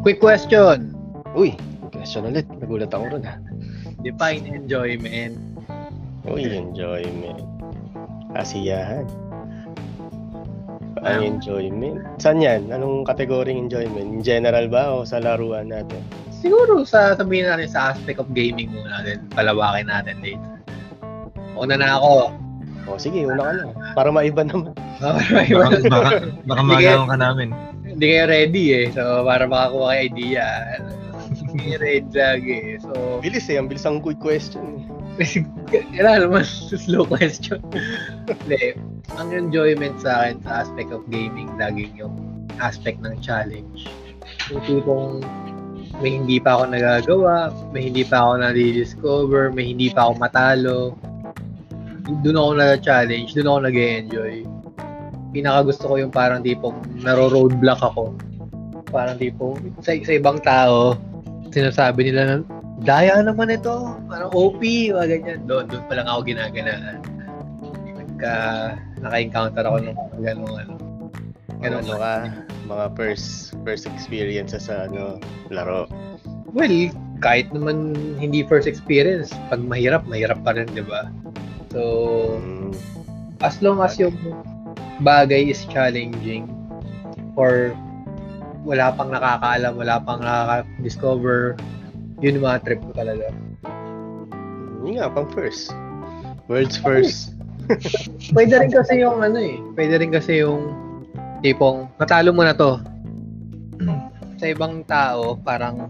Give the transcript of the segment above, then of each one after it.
Quick question. Uy, question ulit. Nagulat ako ron ha. Define enjoyment. Uy, enjoyment. Kasiyahan. Ang enjoyment. Saan yan? Anong kategoring enjoyment? In general ba o sa laruan natin? Siguro sabihin natin sa aspect of gaming muna natin. Palawakin natin dito. Una na ako. O sige, una ka na. Para maiba naman. Baka magawa ka namin. Hindi kayo ready eh. So, para makakuha kayo idea. Hindi ready lagi eh. So, Bilis eh. Ang bilis ang quick question. kailangan naman slow question. Hindi. Ang enjoyment sa akin sa aspect of gaming, laging yung aspect ng challenge. Yung tipong may hindi pa ako nagagawa, may hindi pa ako na-discover, may hindi pa ako matalo. Doon ako na-challenge, doon ako nag-enjoy. Pinaka gusto ko yung parang tipong naro-roadblock ako. Parang tipong sa ibang tao, sinasabi nila na, daya naman ito, parang OP, mga ganyan. Doon pa lang ako ginaganaan. Naka-encounter ako ng gano'ng Ano ka? Mga first experiences sa laro. Well, kahit naman hindi first experience, pag mahirap pa rin, di ba? So, as long as yung bagay is challenging or wala pang nakakaalam, wala pang nakaka-discover, yun yung mga trip ko talaga. Yun nga, pang first. World's first. Pwede rin kasi yung tipong natalo mo na to. Sa ibang tao, parang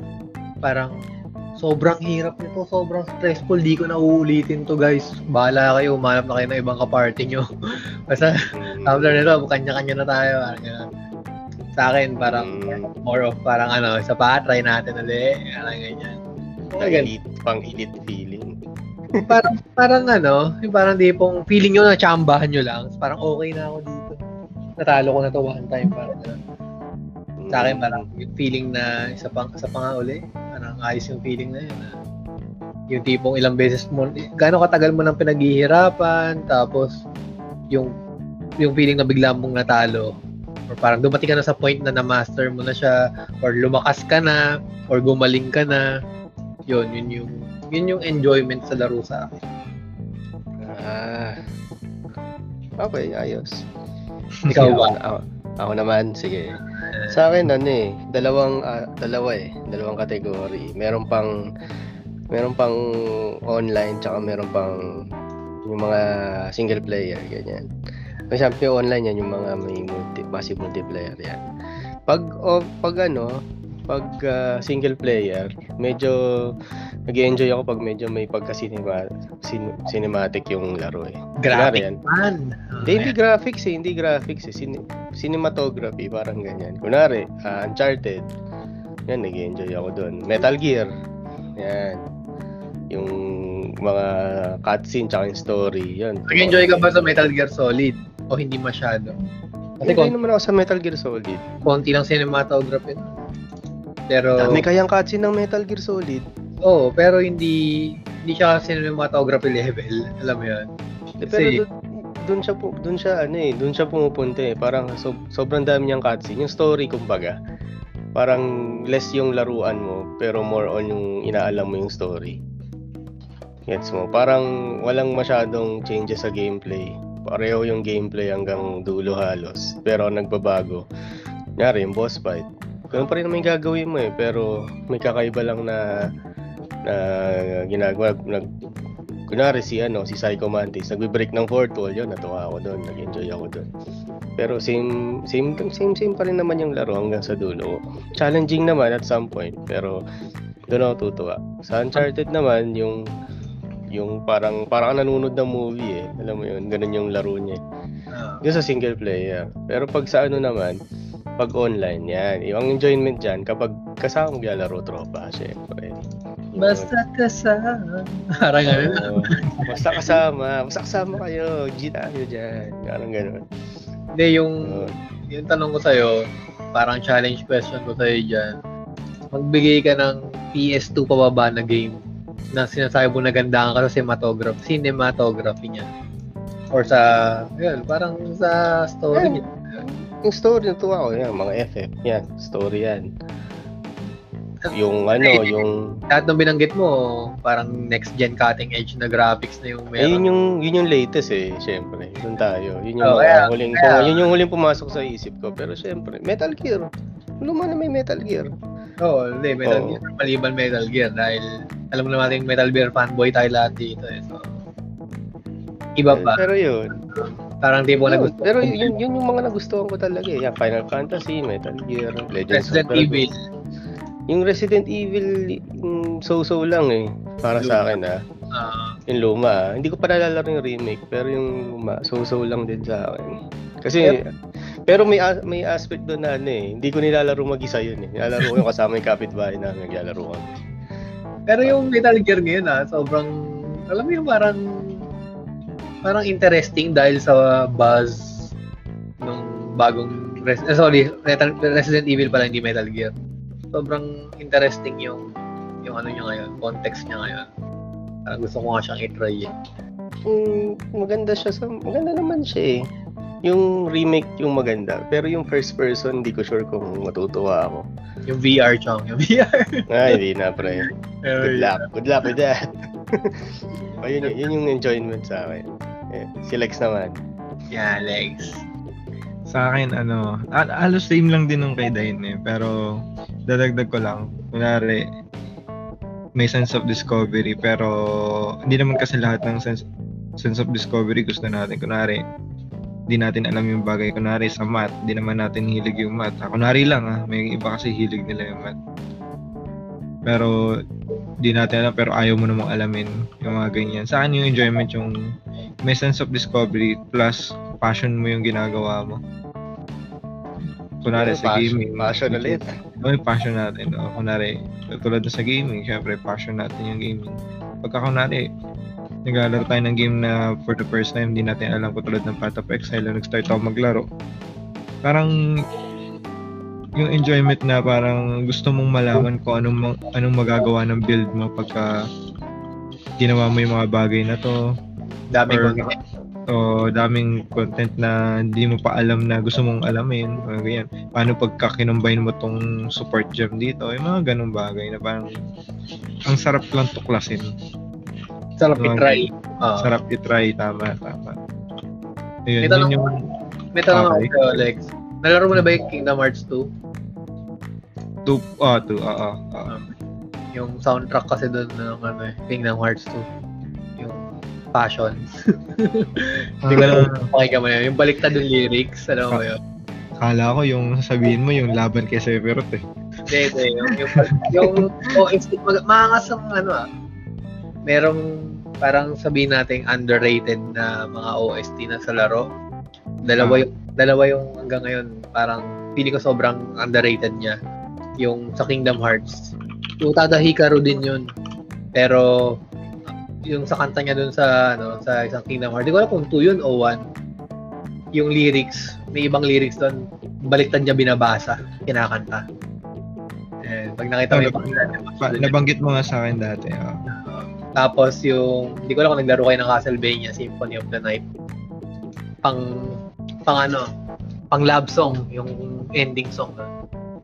sobrang hirap nito, sobrang stressful, di ko na uulitin to guys. Bahala kayo, umanap na kayo ng ibang kaparty nyo. Basta, after nito, kanya-kanya na tayo. Sa akin, parang more of parang isa pa, try natin ulit. Parang ganyan. Pang elite feeling. parang yung parang di pong feeling nyo na chambahan nyo lang. Parang okay na ako dito. Natalo ko na to one time. Parang sa akin, parang yung feeling na isa pa nga uli. Parang ayos yung feeling na yun. Yung tipong ilang beses mo, gaano katagal mo nang pinaghihirapan, tapos yung feeling na bigla mong natalo. Or parang dumating ka na sa point na na-master mo na siya, or lumakas ka na, or gumaling ka na. Yun yung enjoyment sa laro sa akin. Okay, ayos. Ikaw ba? Ako naman, sige. Sa akin dalawang category. Meron pang online, tsaka meron pang yung mga single player, ganyan. Kasi yung online yan, yung mga may massive multiplayer yan. Pag single player, medyo nag-enjoy ako pag medyo may cinematic yung laro eh. Graphic man. Hindi graphics eh. Cinematography, parang ganyan. Kunwari, Uncharted. Yan, nag-enjoy ako doon. Metal Gear. Yan. Yung mga cutscene tsaka yung story. Yan. Nag-enjoy ka ba sa Metal Gear Solid? O hindi masyado? Kasi hindi naman ako sa Metal Gear Solid. Konti lang cinematography. Pero may kayang cutscene ng Metal Gear Solid. Oo, pero hindi siya cinematography level. Alam mo 'yun. Pero doon siya pumupunta eh. Parang sobrang dami niyang cutscene. Yung story kumbaga. Parang less yung laruan mo, pero more on yung inaalam mo yung story. Gets mo? Parang walang masyadong changes sa gameplay. Pareho yung gameplay hanggang dulo halos. Pero nagbabago. Kunyari, yung boss fight. Ganun pa rin naman yung gagawin mo eh. Pero may kakaiba lang na ginagawa. Kunyari si Psycho Mantis. Nagbe-break ng fourth wall. Yun, natuwa ako doon. Nag-enjoy ako doon. Pero same pa rin naman yung laro hanggang sa dulo. Challenging naman at some point. Pero doon ako tutuwa. Sa Uncharted naman, yung parang nanonood ng movie eh. Alam mo yun, ganun yung laro niya. Yung sa single player. Pero pag sa naman, pag online, yan. Yung enjoyment dyan, kapag kasama maglalaro tropa, syempre. Basta kasama. Parang basta kasama kayo. G tayo dyan. Parang ganun. Hindi, yung tanong ko sa'yo, parang challenge question ko sa'yo dyan. Magbigay ka ng PS2 pababa na game na sinasabi mo nagandahan ka sa cinematography niya. Or parang sa story niya. Yung story natuwa ko yan, mga FF, yan, story yan. Yung lahat ng binanggit mo, parang next-gen cutting edge na graphics na yung meron. Yun yung latest syempre. Doon tayo. Yun yung yun yung huling pumasok sa isip ko. Pero syempre, Metal Gear. Luma na may Metal Gear. Hindi, Metal Gear. Maliban Metal Gear dahil alam mo naman yung Metal Gear fanboy tayo lahat dito So, iba pa. Pero yun. Parang di mo nagustuhan. Pero yun yung mga nagustuhan ko talaga Yan, Final Fantasy, Metal Gear, Legends Resident Evil. Yung Resident Evil, so-so lang para Luma. sa akin yung luma Hindi ko pa nalalaro yung remake, pero yung luma, so-so lang din sa akin. Kasi, pero may aspect doon na hindi ko nilalaro mag-isa yun Nilalaro ko yung kasama yung kapitbahay namin, naglalaro kami. Pero yung Metal Gear ngayon sobrang, alam mo yung parang interesting dahil sa buzz nung bagong Resident Evil pala, hindi Metal Gear. Sobrang interesting yung ano niya ngayon, context niya ngayon. Parang gusto ko nga siyang i-try Maganda naman siya Yung remake yung maganda, pero yung first person hindi ko sure kung matutuwa ako. Yung VR yung VR. Hindi na pre. Good luck with that. yun yung enjoyment sa akin. Si Lex naman. Yeah, Lex. Sa akin, halos same lang din nung kay Dain pero dadagdag ko lang. Kunwari, may sense of discovery, pero hindi naman kasi lahat ng sense of discovery gusto natin. Kunwari, hindi natin alam yung bagay. Kunwari, sa math, hindi naman natin hilig yung math. Kunwari lang, may iba kasi hilig nila yung math. Pero, di natin alam, pero ayaw mo namang alamin yung mga ganyan. Sa akin yung enjoyment yung may sense of discovery plus passion mo yung ginagawa mo. Kunwari sa gaming. Passion ulit. May passion natin. Kunwari, tulad na sa gaming, syempre passion natin yung gaming. Pagka kunwari, naglalaro tayo ng game na for the first time, hindi natin alam ko tulad ng Path of Exile na nag-start ako maglaro. Parang yung enjoyment na parang gusto mong malaman kung anong magagawa ng build mo pagka ginawa mo yung mga bagay na to. Daming content na hindi mo pa alam na gusto mong alamin. Ganyan. Paano pagka kinumbine mo tong support gem dito? Yung mga ganung bagay na parang ang sarap lang tuklasin. Sarap i-try. Sarap i-try, tama. Ayun, may tanong ako kay Alex. Nalaro mo na ba yung Kingdom Hearts 2? 2. Yung soundtrack kasi doon ng Kingdom Hearts 2. Yung Passion. Hindi ko alam pakinggan mo yun. Yung baliktad ng lyrics, alam mo yun? Akala ko yung sasabihin mo yung laban kay Sephiroth Hindi. Yung maangas ang merong parang sabihin natin underrated na mga OST na sa laro. Dalawa yung hanggang ngayon parang pili ko sobrang underrated niya. Yung sa Kingdom Hearts. Yung Utada Hikaru din yun. Pero yung sa kanta niya dun sa isang Kingdom Hearts, di ko alam kung 2 yun o 1. Yung lyrics, may ibang lyrics doon, baliktad niya binabasa, kinakanta. Pag nakita mo yung nabanggit mo nga sa akin dati. Tapos yung, hindi ko alam kung naglaro kayo ng Castlevania Symphony of the Night. Pang love song, yung ending song doon.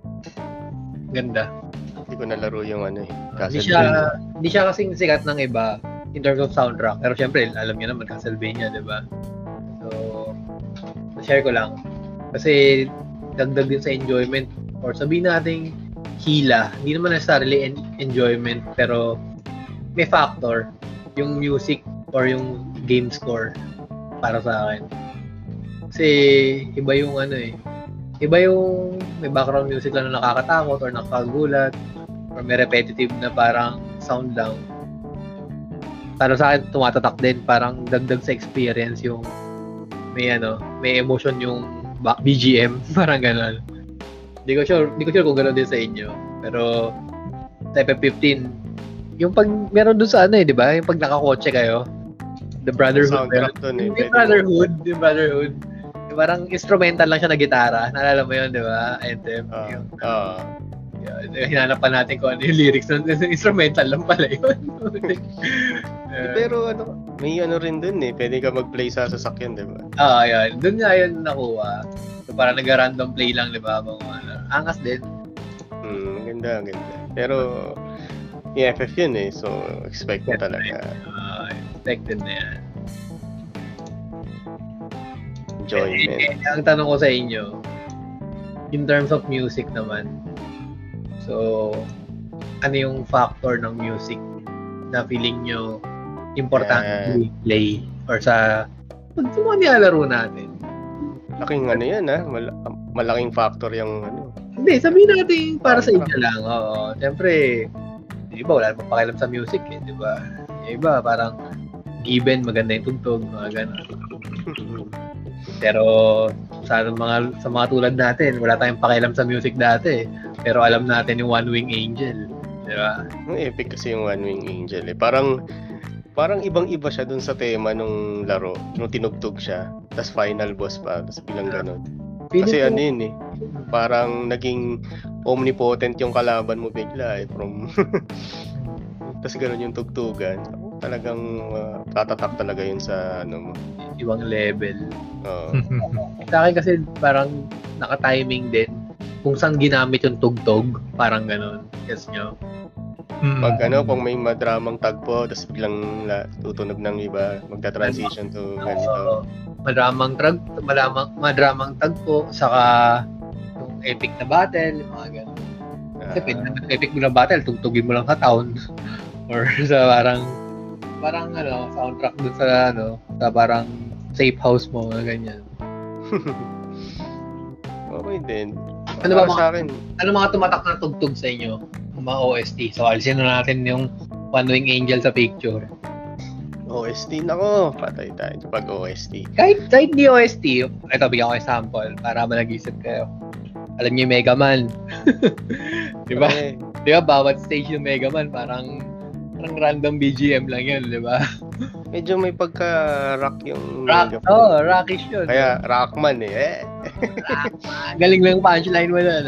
Ganda. Hindi ko nalaro yung Castlevania. Hindi siya kasing sikat ng iba in terms of soundtrack. Pero syempre, alam niyo naman Castlevania, 'di ba? So, share ko lang. Kasi dagdag din sa enjoyment or sabihin nating hila. Hindi naman necessarily enjoyment, pero may factor yung music or yung game score para sa akin. Kasi iba yung iba yung may background music lang na nakakatakot or nakakagulat or may repetitive na parang sound lang. Para sa akin tumatatak din, parang dagdag sa experience yung may emotion yung BGM, parang gano'n. Hindi ko sure kung gano'n din sa inyo. Pero sa FF15, yung pag meron doon sa di ba? Yung pag nakakotse kayo, the Brotherhood. Yung Brotherhood. Yung parang instrumental lang siya na gitara. Naalala mo yun, di ba? Anthem. Hinanap pa natin kung ano yung lyrics. Instrumental lang pala yun. Pero may rin dun pwede ka mag-play sa sasakyan, di ba? Yan. Doon nga yun nakuha. So, parang nag-random play lang, di ba? Angas din. Ganda. Pero, EFF yun eh. So, expect mo talaga. Expected na yan. Enjoyment. Ang tanong ko sa inyo, in terms of music naman, so, ano yung factor ng music na feeling nyo importante play or sa mga nilalaro natin? Laking ano yan malaking factor yung ano. Hindi, sabihin natin para sa inyo lang. Oo. Siyempre, di ba, wala namang pakialam sa music eh, di ba? Yung iba, parang given, maganda yung tugtog, mga gano'n. Pero sa mga tulad natin, wala tayong pakialam sa music dati. Pero alam natin yung One Wing Angel, di ba? Ang epic kasi yung One Wing Angel eh. Parang ibang-iba siya dun sa tema nung laro, nung tinugtog siya. Tas final boss pa, tas bilang ganun. Kasi ano yun eh, parang naging omnipotent yung kalaban mo bigla eh. Tas ganun yung tugtugan. Talagang tatatak talaga yun sa ano mo. Ibang level. Oo. Sa akin kasi parang naka-timing din kung saan ginamit yung tugtog, parang ganun. Guess nyo? Pag kung may madramang tagpo, tapos biglang tutunog ng iba, magta-transition to ganito. Madramang tagpo, saka yung epic na battle, yung mga ganun. Kasi pwede na epic mo na battle, tugtugin mo lang sa town. Or sa parang soundtrack dun sa sa parang safe house mo, ganyan. Okay din. Ano ba sa akin? Ano mga tumatak na tugtog sa inyo? Mga OST. So, alisin na natin yung One Wing Angel sa picture. OST, nako. Patay tayo pag OST. Kahit di OST, ito, bigyan ko example para nag-isip kayo. Alam niyo yung Mega Man. Di ba? Okay. Di ba, bawat stage ng Mega Man, parang random BGM lang yun, di ba? Medyo may pagka-rock yung rockish yun. Kaya Rockman eh. Galing lang punchline mo na.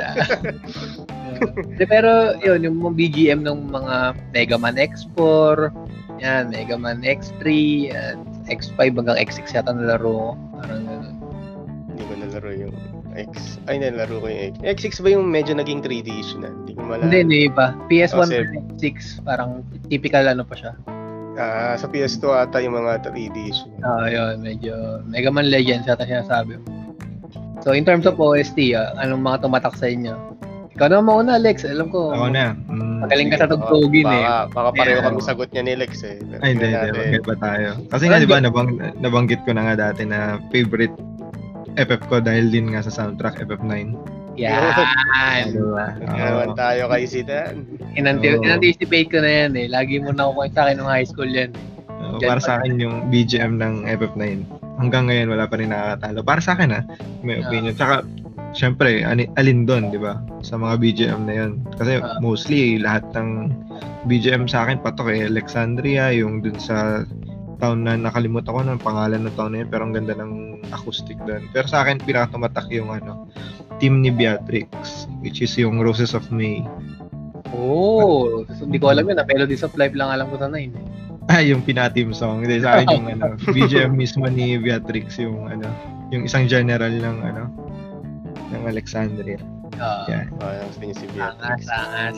Pero yun, yung BGM ng mga Mega Man X4, yan, Mega Man X3, yan, X5 hanggang X6 yata nalaro. Parang gano'n. Hindi ko nalaro yung X. Ay, nalaro ko yung X. X6 ba yung medyo naging 3D na? Hindi ko malala. Hindi pa. PS1 X6, parang typical pa siya. Sa PS2 ata yung mga 3D yun, medyo Mega Man Legends yata sinasabi mo. So, in terms of OST, anong mga tumatak sa inyo? Ikaw na mauna, Lex. Alam ko. Ako na. Magaling ka sa tugtugin eh. Baka pareho kami sagot niya ni Lex eh. Ay, hindi. Magkait pa tayo. Kasi nga, di ba, nabanggit ko na nga dati na favorite FF ko dahil din nga sa soundtrack FF9. Yan. Naman tayo kay Zidane. In-anticipate ko na yan eh. Lagi mo na ako sa akin nung high school yan. Para sa akin yung BGM ng FF9. Hanggang ngayon wala pa rin nakakatalo. Para sa akin may opinion. Tsaka, syempre, alin doon, di ba? Sa mga BGM na yun. Kasi mostly, lahat ng BGM sa akin patok Alexandria, yung dun sa town na nakalimutan ko ng pangalan ng town na yun, pero ang ganda ng acoustic doon. Pero sa akin, pinakatumatak yung team ni Beatrix, which is yung Roses of May. So, hindi ko alam yun. Melodies of Life lang alam ko sa 9. Yung pina-team song. Hindi, sa akin yung BGM mismo ni Beatrix, yung isang general ng ng Alexandria. Yan. Gusto niya si Beatrix. Angas.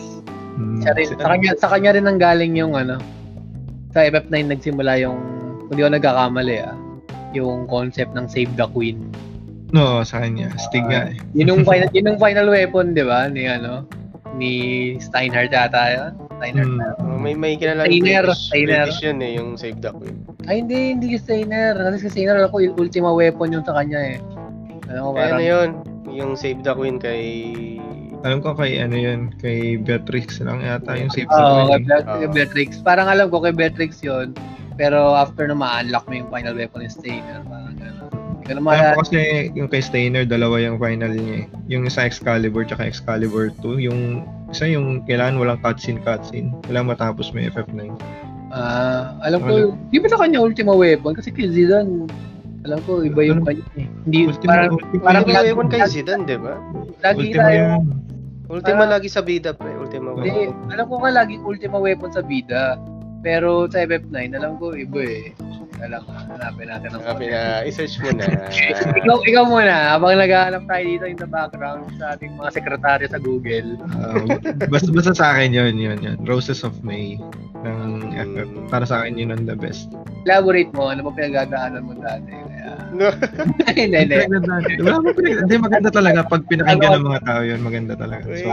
Sa kanya rin ang galing yung sa FF9 nagsimula yung, hindi ko nagkakamali yung concept ng Save the Queen. No, sa kanya. Stig nga eh. Yun yung final weapon, di ba? Ni Steinhardt yata yun. Steinhardt. May kilalang British yun yung Save the Queen. Ay, hindi yung Steiner. Kasi Steiner ako, ultima weapon yung sa kanya eh. Ano yun? Yung Save the Queen kay... Alam ko kay kay Beatrix lang yata yung Save the Queen. Kay Beatrix. Parang alam ko kay Beatrix yun. Pero after na ma-unlock mo yung final weapon ni Steiner, parang gano'n. Kasi yung kay Steiner, dalawa yung final niya eh. Yung sa Excalibur tsaka Excalibur 2, yung isa yung kailangan walang cutscene. Walang matapos may FF9. Alam ko, di ba sa kanya ultima weapon? Kasi kay Zidane, alam ko, iba yung kanya eh. Hindi, parang weapon kay Zidane, di ba? Lagi tayo. Ultima lagi sa bida, pre. Ultima weapon. Alam ko nga laging ultima weapon sa bida. Pero sa FF9, alam ko, iba eh. Alam, hanapin natin ang Sabi na, i-search mo na. ikaw muna, habang naghahanap tayo dito in the background sa ating mga sekretaryo sa Google. Basta sa akin yun. Roses of May ng FF. Para sa akin yun ang the best. Elaborate mo, ano ba pinagdadaanan mo dati? Kaya... No. Hindi. Hindi, maganda talaga. Pag pinakinggan ng mga tao yun, maganda talaga. So,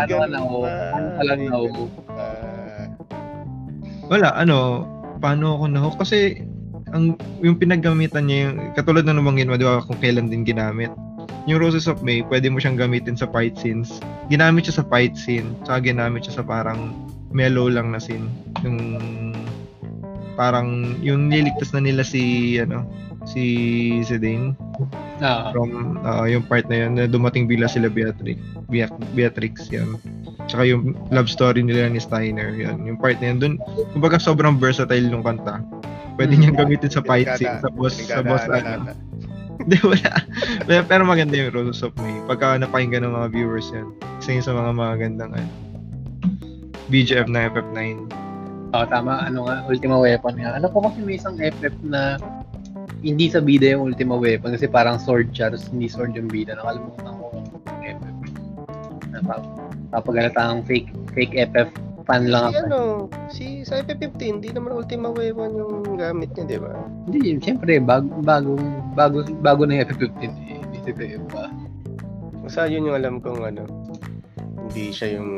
wala, paano ako na-hook? Kasi, yung pinaggamitan niya, yung, katulad na namangin mo, di ba, kung kailan din ginamit. Yung Roses of May, pwede mo siyang gamitin sa fight scenes. Ginamit siya sa fight scene, tsaka ginamit siya sa parang mellow lang na scene. Yung parang yung niligtas na nila si Dane from yung part na yun na dumating bila sila Beatrix yan. Tsaka yung love story nila ni Steiner yan. Yung part na yun dun, kumbaga sobrang versatile yung kanta. Pwede niyang gamitin sa fight scene, sa boss Hindi, wala. Pero maganda yung Roses of May. Pagka napakinggan ng mga viewers yan, isa yun sa mga magandang BGM na FF9. Tama. Ultima Weapon nga. Alam ko kasi may isang FF na hindi sa bida yung Ultima Weapon kasi parang sword siya, tapos hindi sword yung bida. Nakalimutan ko yung FF. Papagalata ang fake FF fan lang ako. Sa FF15, hindi naman Ultima Weapon yung gamit niya, di ba? Hindi, siyempre, bago na yung FF15, hindi si FF pa. Basta yun yung alam kong hindi siya yung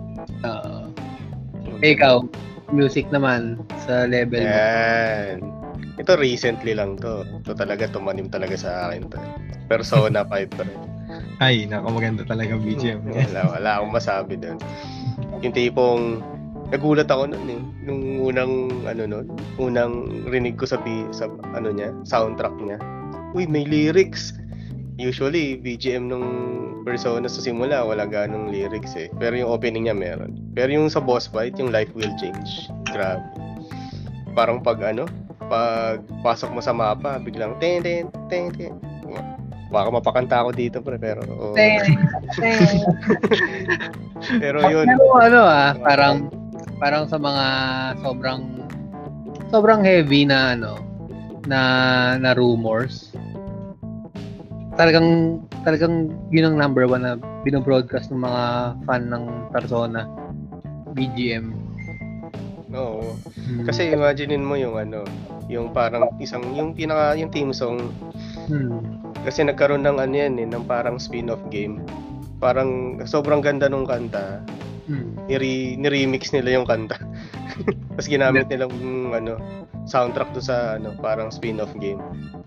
ikaw, music naman sa level mo. Yan. Ito recently lang to. Ito talaga tumanim talaga sa akin to. Persona 5 pa rin. Ay, maganda talaga BGM. Wala akong masabi doon. Yung tipong nagulat ako noon nung unang rinig ko sa niya, soundtrack niya. Uy, may lyrics. Usually BGM nung Persona sa simula wala ganong lyrics eh. Pero yung opening niya meron. Pero yung sa boss fight, yung Life Will Change. Grabe. Parang pag pasok mo sa mapa, biglang ten. Baka mapakanta ako dito pero pero yun. Parang sa mga sobrang heavy na na rumors. Talagang yun ang number 1 na binobroadcast ng mga fan ng Persona BGM. Oo. Kasi imaginein mo yung yung parang yung theme song. Kasi nagkaroon ng ng parang spin-off game. Parang sobrang ganda nung kanta. Ni-remix nila yung kanta. Tapos ginamit nila yung soundtrack do sa parang spin-off game.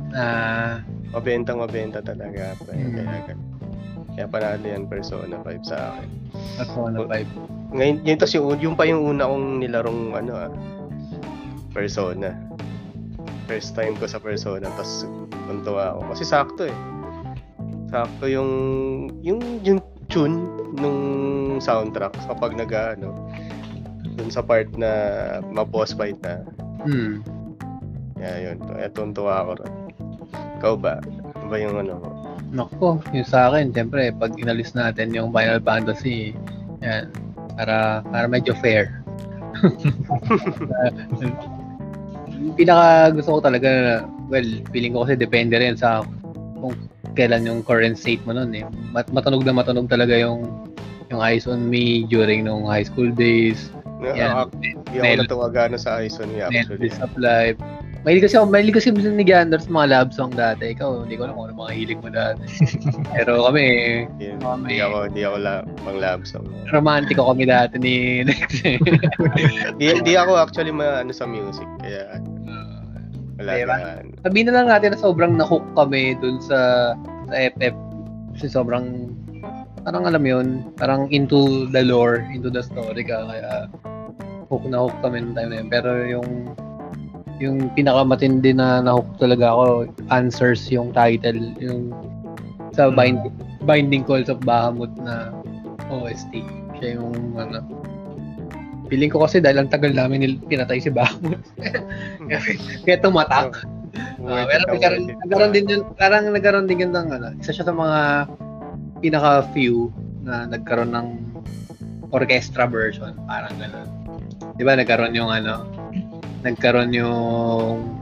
Mabenta talaga. Kaya panalo yan Persona 5 sa akin. Persona 5. Ngayon, yung pa yung una kong nilarong Persona. First time ko sa Persona, tapos tuntua ako. Kasi sakto Sakto yung tune nung soundtrack kapag dun sa part na ma-boss fight na. Yun. Tuntua ako rin. Ikaw ba? Ano ba yung Nako, yung sa akin, siyempre, pag inalis natin yung Final Fantasy, yan, para medyo fair. Pinaka gusto ko talaga, feeling ko kasi depende rin sa kung kailan yung current state mo nun eh. Matunog talaga yung Eyes on Me during nung high school days. Hindi ako natuwaga sa Eyes on Me actually. Of Life. Mahilig kasi ni Gander sa mga love song dati. Ikaw, hindi ko alam kung ano mga hilig mo dati. Pero kami, hindi ako pang love song. Romantiko kami dati ni Lex. Hindi ako actually sa music. Kaya, wala yan. Sabihin na lang natin na sobrang na-hook kami dun sa FF. Kasi sobrang, parang alam yun, parang into the lore, into the story ka. Kaya, hook kami nung time na yun. Pero yung pinakamatindi na nahook talaga ako, Answers yung title, yung sa Binding Calls of Bahamut na OST. Siya yung feeling ko kasi dahil ang tagal namin pinatay si Bahamut. Kaya tumatak. Pero nagkaroon din yun ng isa siya sa mga pinaka-few na nagkaroon ng orchestra version, parang gano'n. Di ba nagkaroon yung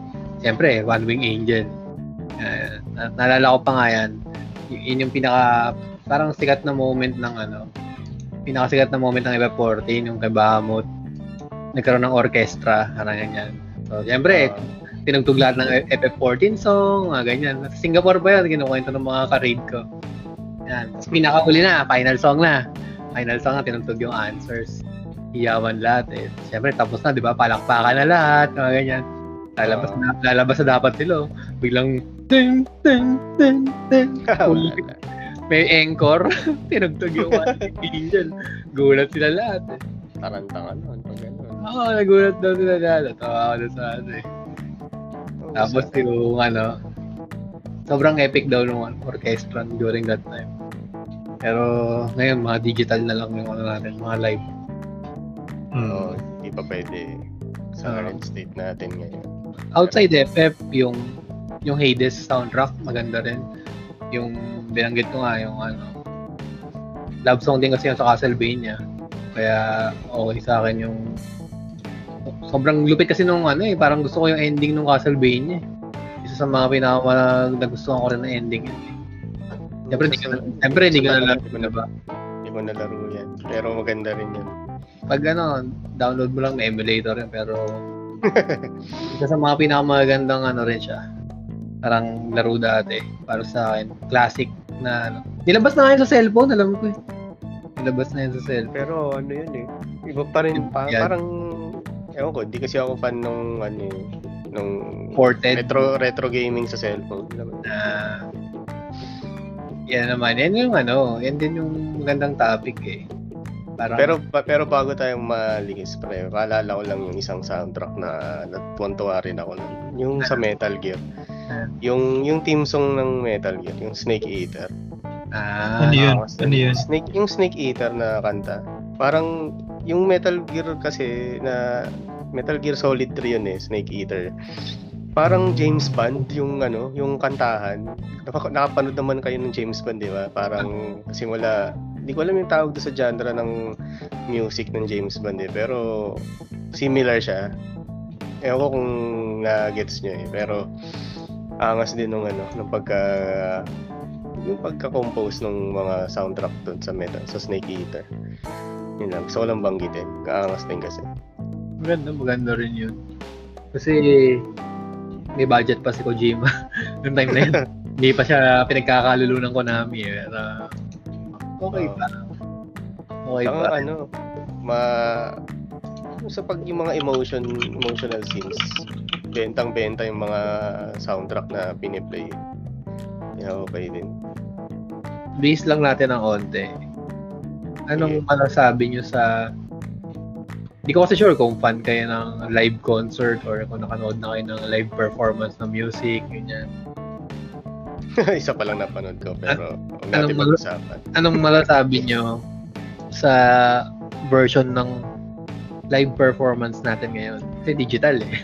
Siyempre, One Wing Angel. Naalala ko pa nga yan. Yun yung parang sikat na moment ng pinakasikat na moment ng FF14, yung kay Bahamut. Nagkaroon ng orchestra, parang ganyan. So, siyempre, tinugtog lahat ng FF14 song, ganyan. Sa Singapore pa yun, kinukwento ng mga ka-raid ko. Yan. Tapos pinakahuli na, final song na, tinugtog yung answers. Iyawan lahat eh. Siyempre, tapos na, di ba? Palakpakan na lahat, mga ganyan. Lalabas na dapat sila. Biglang, ding, ding, ding, ding. May encore, tinugtog yung Angel. Gulat sila lahat eh. Tarantangan nun, pag gano'n. Oo, nagulat daw sila lahat. Tawa ko sa eh. Tapos yung sobrang epic daw nung orchestra during that time. Pero ngayon, mga digital na lang yung natin, mga live. Oo, hindi pa pwede sa current state natin ngayon. Outside FF, yung Hades soundtrack, maganda rin. Yung binanggit ko nga, yung love song din kasi yung sa Castlevania. Kaya okay sa akin yung sobrang lupit kasi nung parang gusto ko yung ending nung Castlevania. Isa sa mga nagustuhan ko rin na ending yun. Siyempre, hindi ko na ba? Hindi ko nalaro yan. Pero maganda rin yan. Pag download mo lang, may emulator yun. Pero isa sa mga pinakamagandang rin siya. Parang laro dati. Para sa akin. Classic na nilabas na ngayon sa cellphone, alam ko eh. Nilabas na yun sa cellphone. Pero yun eh. Iba pa rin. Parang, ewan ko, di kasi ako fan nung ported. Retro gaming sa cellphone. Yan naman. Yan yung yan din yung magandang topic eh. Parang, pero bago tayong maligis, pre, kaalala ko lang yung isang soundtrack na natuwan-tuwa rin ako nun. Yung sa Metal Gear. Yung theme song ng Metal Gear, yung Snake Eater. Ano yun? Yung Snake Eater na kanta. Parang yung Metal Gear kasi na Metal Gear Solid 3 yun eh, Snake Eater. Parang James Bond yung yung kantahan. Nakapanood naman kayo ng James Bond, di ba? Parang simula, hindi ko alam yung tawag doon sa genre ng music ng James Bond eh, pero similar siya. Ewan ko kung na-gets nyo eh, pero angas din nung yung pagka-compose ng mga soundtrack doon sa Snake Eater. Yun lang, gusto ko lang banggitin. Kaangas din kasi. Maganda rin yun. Kasi may budget pa si Kojima noong time na yun. Hindi pa siya pinagkakalulo ng Konami eh. Okay pa. Okay pa. Sa yung mga emotional scenes, bentang-benta yung mga soundtrack na piniplay. Yeah, okay din. Base lang natin ng onte. Anong masasabi nyo sa... Hindi ko kasi sure kung fan kayo ng live concert or kung nakanood na kayo ng live performance ng music, ganyan. Isa pa lang napanood ko, pero huwag natin mag-usapan. Anong masasabi nyo sa version ng live performance natin ngayon? Kasi digital eh.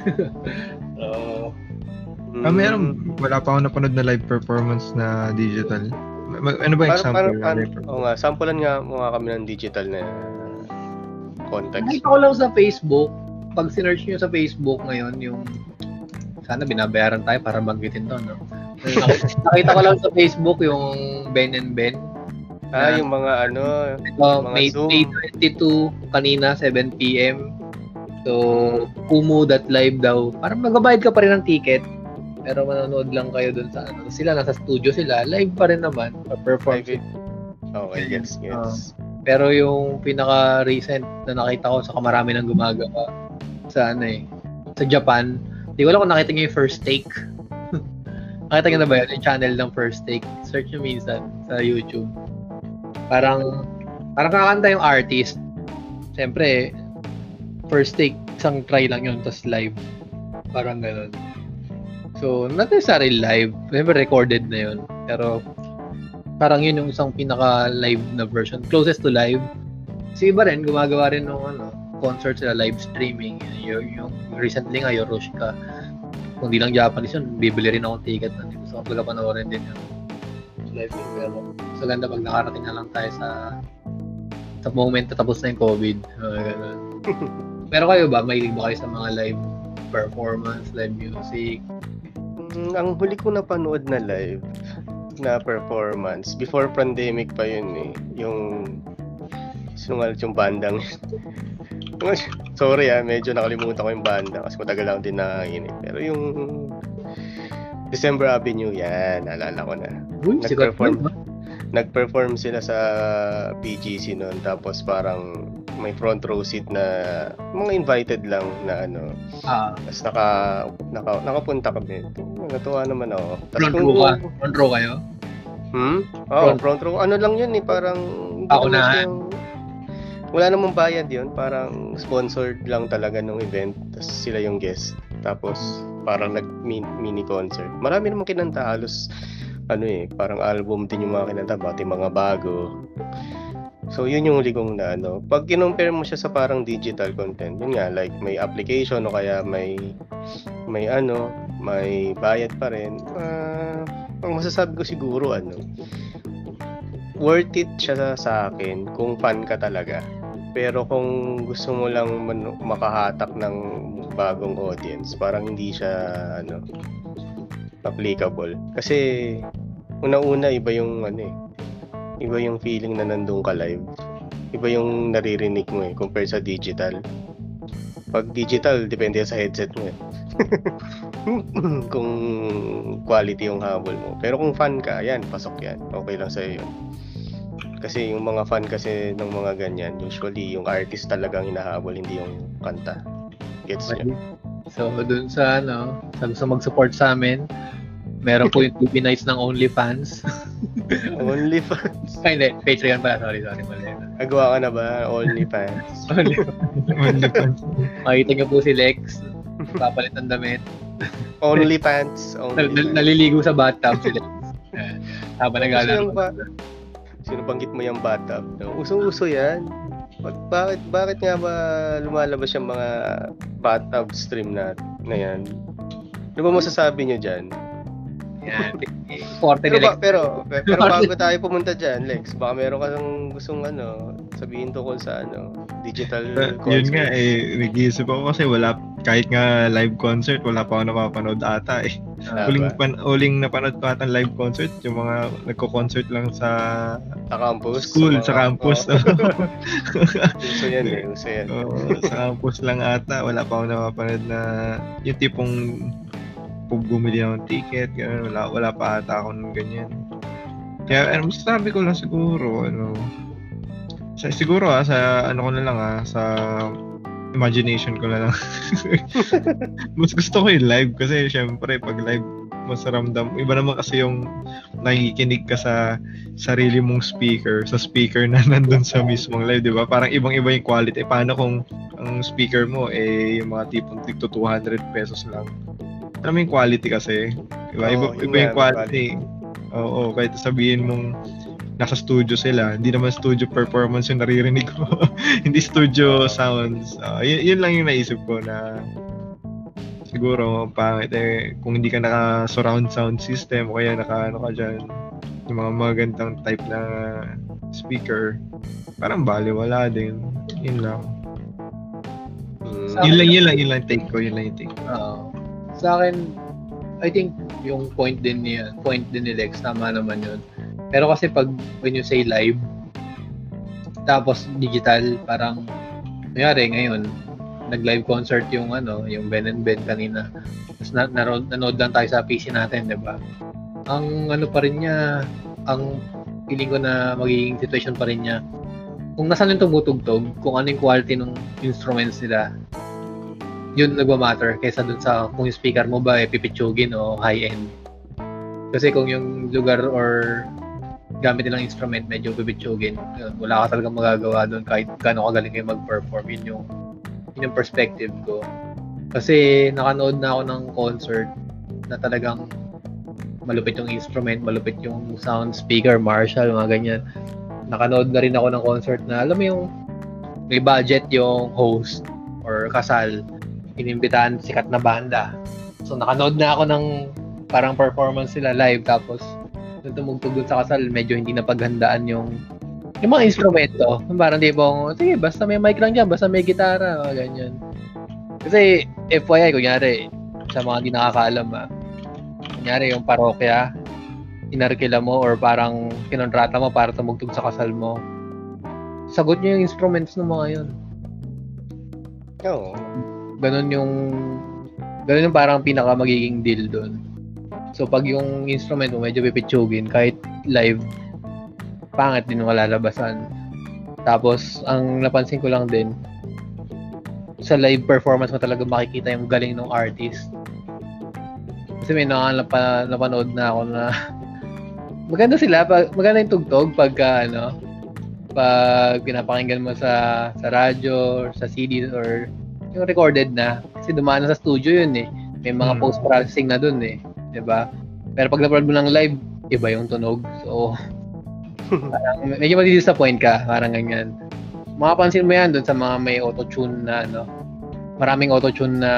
Wala pa ako napanood na live performance na digital. Ano ba example? Sampulan nga mga kami ng digital na context. Nakita ko lang sa Facebook, pag sinearch nyo sa Facebook ngayon, yung sana binabayaran tayo para banggitin to, no? Nakita ko lang sa Facebook yung Ben and Ben. Yung mga May 22 kanina, 7 p.m. So, Kumu.live daw. Parang magbabayad ka pa rin ng ticket. Pero manonood lang kayo dun sa Sila, nasa studio sila. Live pa rin naman. Pa-perform. Okay, yes. Pero yung pinaka-recent na nakita ko, saka marami nang gumagawa sa sa Japan. Di ko alam kung nakita niyo yung First Take. Nakita niyo na ba yun? Yung channel ng First Take. Search nyo minsan sa YouTube. Parang kakanta yung artist. Siyempre, First Take, isang try lang yun, tapos live. Parang ganun. So, not necessarily live. Siyempre, recorded na yun. Pero, parang yun yung isang pinaka-live na version. Closest to live. Kasi iba rin, gumagawa rin ng concert sila, live streaming. Yung recently nga, Yorushka. Kung di lang Japanese yun, bibili rin akong ticket. Hindi gusto ko pala panoorin din yun. Live yun. Pero, sa ganda pag nakarating na lang tayo sa moment na tapos na yung COVID. Ganun. Pero kayo ba, mahilig ba kayo sa mga live performance, live music. Ang huli ko napanood na live na performance, before pandemic pa yun eh. Yung sinungalit yung bandang. Sorry medyo nakalimutan ko yung banda kasi matagal lang din nakakinig. Pero yung December Avenue, yan, naalala ko na. Uy, Nag-perform sila sa PGC noon, tapos parang may front row seat na mga invited lang na ano. Tapos nakapunta kami. Natuwa naman ako. Front row kayo? Front row. Ano lang yun eh, parang wala namang bayad yun, parang sponsored lang talaga ng event, tapos sila yung guest. Tapos parang nag-mini concert. Marami namang kinanta, halos parang album din yung mga kinanta, pati mga bago. So yun yung huli kong na pag kinompare mo siya sa parang digital content, yun nga, like may application o kaya may bayad pa rin. Ang masasabi ko siguro worth it siya sa akin kung fan ka talaga. Pero kung gusto mo lang makahatak ng bagong audience, parang hindi siya applicable. Kasi una-una iba yung iba yung feeling na nandun ka live. Iba yung naririnig mo compare sa digital. Pag digital, depende sa headset mo kung quality yung habol mo. Pero kung fan ka, yan, pasok yan. Okay lang sa'yo yun. Kasi yung mga fan kasi ng mga ganyan, usually yung artist talagang hinahabol, hindi yung kanta. Gets nyo? So, dun sa sa mag-support sa amin, meron po yung TV nights ng OnlyFans. OnlyFans? Ay, hindi. Patreon pala. Sorry. Mali. Nagawa ka na ba? OnlyFans? OnlyFans. Makita niyo po si Lex. Papalit ng damit. OnlyFans. Naliligo sa bathtub si Lex. Habang nag-alaro. Sino banggit mo yung bathtub? Usong-uso yan. Bakit nga ba lumalabas yung mga bathtub stream na yan? Ano ba masasabi nyo dyan? Yan. Forte ni Lex. Pero bago tayo pumunta dyan, Lex, baka meron kang gustong sabihin tungkol sa digital concert. Yun nga nag-iisip ako kasi kahit nga live concert, wala pa ako napapanood ata . Uling napanood ko ata live concert, yung mga nagko-concert lang sa campus. School, sa campus. Uso yan. Sa campus lang ata, wala pa ako napapanood na yung tipong bumili ng ticket, gano'n, wala pa ata ako ng ganyan. Kaya masasabi ko lang siguro, siguro sa ko na lang sa imagination ko na lang. Mas gusto ko yung live kasi syempre pag live mas ramdam. Iba naman kasi yung nakikinig ka sa sarili mong speaker, sa speaker na nandun sa mismong live, di ba? Parang ibang-iba yung quality. Paano kung ang speaker mo yung mga tipong tigto 200 pesos lang? Alam mo yung quality kasi, diba? Iba yung quality. Oo, kahit sabihin mong nasa studio sila, hindi naman studio performance yung naririnig ko. Hindi studio sounds. Yun lang yung naisip ko na siguro pangit kung hindi ka naka surround sound system o kaya naka dyan, yung mga magandang type na speaker, parang baliwala din. Yun lang. Yun lang take ko. Sa akin, I think yung point din ni Lex, tama naman yun. Pero kasi when you say live, tapos digital, parang nangyari ngayon, nag-live concert yung Ben and Ben kanina. Tapos nanood lang tayo sa PC natin, 'di ba? Ang pa rin niya, ang feeling ko na magiging situation pa rin niya. Kung nasaan yung tumutugtog, kung ano yung quality ng instruments nila, yun nagma-matter kaysa dun sa kung yung speaker mo ba pipitsugin o high-end. Kasi kung yung lugar or gamit nilang instrument medyo pipitsugin, wala ka talagang magagawa doon kahit gaano kagaling kayo mag-perform. Yun yung perspective ko. Kasi nakanood na ako ng concert na talagang malupit yung instrument, malupit yung sound, speaker, Marshall, mga ganyan. Nakanood na rin ako ng concert na alam mo yung may budget yung host or kasal, inimbitahan sikat na banda. So nakanood na ako ng parang performance nila live, tapos nung tumugtog dun sa kasal, medyo hindi napaghandaan yung mga instrumento. Parang di bang, sige, basta may mic lang dyan, basta may gitara, ganyan. Kasi FYI, kunyari, sa mga hindi nakakaalam kunyari yung parokya, inarkila mo or parang kinontrata mo para tumugtog sa kasal mo, sagot niyo yung instruments ng mga yun. Oo. Ganun yung parang pinaka magiging deal doon. So pag yung instrument mo medyo pipitsugin, kahit live, pangit din yung kalalabasan. Tapos ang napansin ko lang din, sa live performance mo talaga makikita yung galing ng artist. Kasi may napanood na ako na maganda sila, maganda yung tugtog pag pinapakinggan mo sa radyo or sa CD or yung recorded na. Kasi dumaan na sa studio yun eh. May mga post-processing na dun eh. Diba? Pero pag na-upload mo ng live, iba yung tunog. So, parang medyo madi-disappoint ka. Parang ganyan. Makapansin mo yan dun sa mga may auto-tune na maraming auto-tune na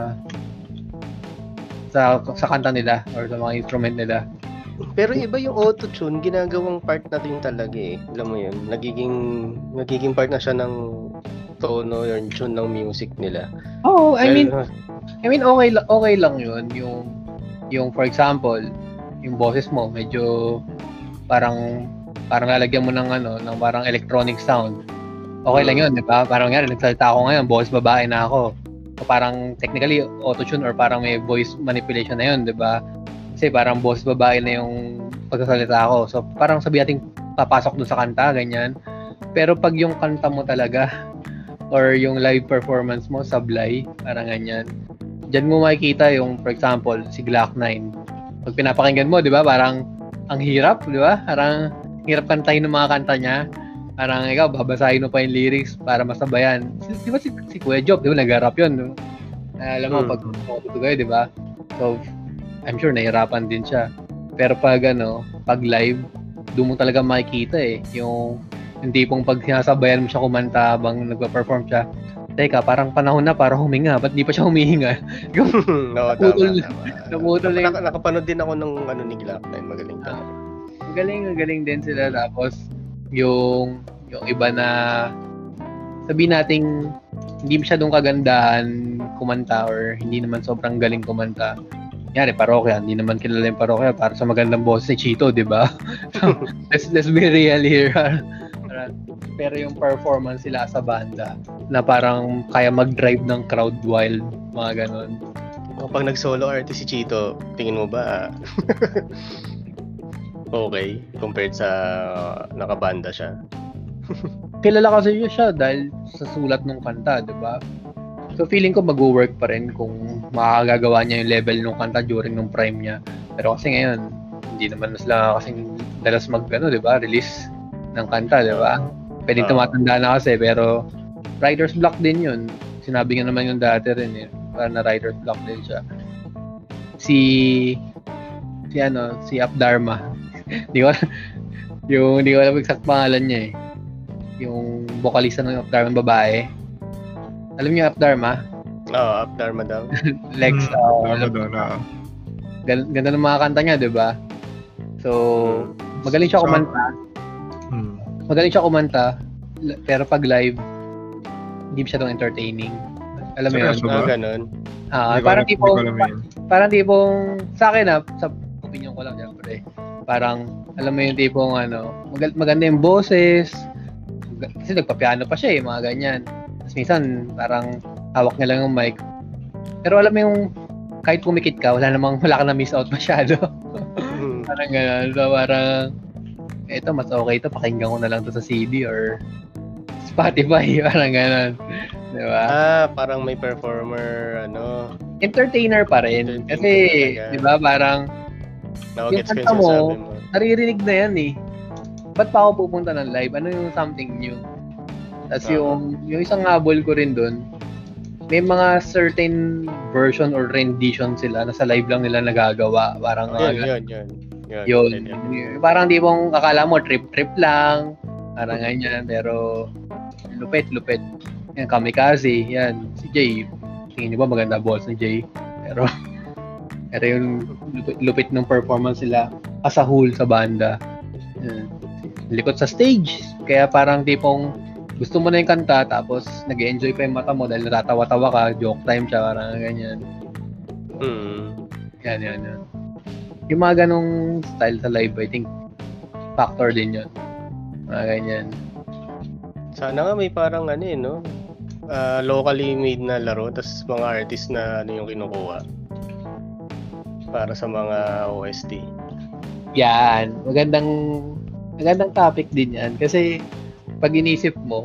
sa kanta nila or sa mga instrument nila. Pero iba yung auto-tune, ginagawang part na din talaga eh. Alam mo yun, nagiging part na siya ng tono or tune ng music nila. Oh, I mean okay lang yun. Yung for example, yung boses mo medyo parang lalagyan mo ng ng parang electronic sound. Okay lang yun, di ba? Parang nga, nagsalita ako ngayon, boses babae na ako. So, parang technically auto-tune or parang may voice manipulation na yun, di ba? Kasi parang boses babae na yung pagsasalita ko. So, parang sabi natin papasok dun sa kanta, ganyan. Pero pag yung kanta mo talaga or yung live performance mo, sablay, parang ganyan. Diyan mo makikita yung, for example, si Glock 9. Pag pinapakinggan mo, di ba? Parang ang hirap, di ba? Parang hirap kantahin ng mga kanta niya. Parang ikaw, babasahin mo pa yung lyrics para masabayan. Di ba si Kuya Job, di ba, nag-rap yun? Alam mo, pag matuto kayo, di ba? So, I'm sure nahirapan din siya. Pero pag live, doon mo talaga makikita eh. Yung tipong pag sinasabayan mo siya kumanta habang nagpa-perform siya, teka, parang panahon na para huminga. Ba't di pa siya humihinga? No, Naputol na yun. Nakapanood din ako ng ni Glock 9. Magaling talaga. Magaling din sila. Tapos, yung iba na sabihin nating hindi masyadong kagandahan kumanta or hindi naman sobrang galing kumanta. Yari, parokya. Hindi naman kilala yung parokya para sa magandang boses ni Chito, di ba? let's be real here. Pero yung performance sila sa banda na parang kaya mag-drive ng crowd wild, mga ganon. Pag nag-solo artist si Chito, tingin mo ba okay compared sa nakabanda siya? Kilala kasi siya dahil sa sulat ng kanta, di ba? So feeling ko mag-work pa rin kung makakagawa niya yung level ng kanta during ng prime niya. Pero kasi ngayon, hindi naman sila kasing dalas di ba? Release ng kanta, di ba? Pwedeng tumatanda na kasi, pero writer's block din yun. Sinabi nga naman yung dati rin parang na writer's block din siya. Si Updharma. Hindi ko alam exact pangalan niya eh. Yung vocalista ng Updharma babae. Alam niyo Updharma? Oo, Updharma daw. Lex. Ganda ng mga kanta niya, di ba? So, magaling siya kumanta. Magaling siya kumanta, pero pag live, hindi masyadong entertaining. Alam mo yun? Ganun. Parang tipong, sa akin sa opinion ko lang syempre, parang, alam mo yung tipong maganda yung boses, kasi nagpa-piano pa siya mga ganyan. Tapos minsan, parang hawak niya lang yung mic. Pero alam mo yung, kahit pumikit ka, wala ka na miss out masyado. Parang gano'n. So parang, ito, mas okay ito, pakinggan ko na lang to sa CD or Spotify, parang gano'n. Diba? Parang may performer, entertainer pa rin. Kasi, diba, parang, yung kanta mo, naririnig na yan eh. Ba't pa ako pupunta ng live? Ano yung something new? Tapos yung isang habol ko rin dun, may mga certain version or rendition sila na sa live lang nila nagagawa. Parang yun. Parang di bang akala mo trip lang. Parang ganyan. Pero lupit. Yan, Kamikaze. Yan. Si Jay. Tingin niyo ba maganda balls ni Jay? Pero yung lupit ng performance sila as a whole sa banda. Yan. Likot sa stage. Kaya parang tipong gusto mo na yung kanta, tapos nag-enjoy pa yung mata mo dahil natatawa-tawa ka, joke time siya, parang ganyan. Yan. Yung mga ganong style sa live, I think, factor din yun. Mga ganyan. Sana nga may parang no? Locally made na laro, tas mga artist na yung kinukuha para sa mga OST. Yan. Magandang topic din yan. Kasi, pag inisip mo,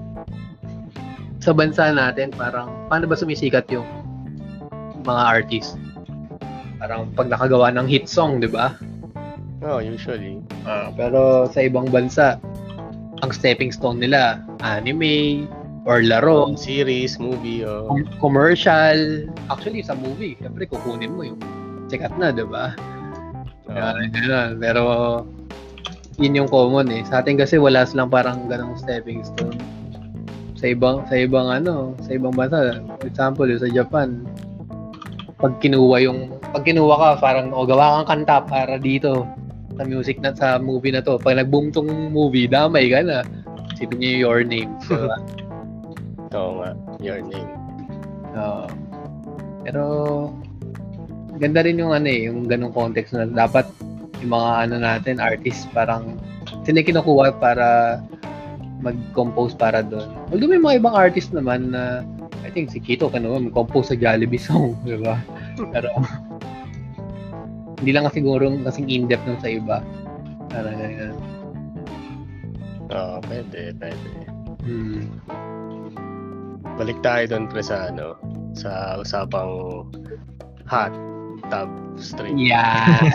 sa bansa natin, parang, paano ba sumisikat yung mga artist? Parang pag nakagawa ng hit song, di ba? Usually. Pero sa ibang bansa, ang stepping stone nila, anime, or laro, series, movie, commercial. Actually, sa movie, syempre kukunin mo yung sikat na, di ba? Pero, yun yung common eh. Sa atin kasi wala silang parang ganong stepping stone. Sa ibang bansa, for example, sa Japan, pag kinuha ka, parang gawa kang kanta para dito sa music na sa movie na to. Pag nag-boom tong movie, damay ka na. Isipin niyo Your Name, diba? Oo nga, Your Name. Pero ganda rin yung yung ganung context na dapat yung mga natin, artists, parang kinukuha para mag-compose para doon. Although may mga ibang artist naman na I think si Kito mag-compose sa Jollibee song, di ba? Pero hindi lang siguro kasing in-depth nun sa iba. Parang ganyan. Pwede. Balik tayo doon pre sa sa usapang hot tub stream. Yeah.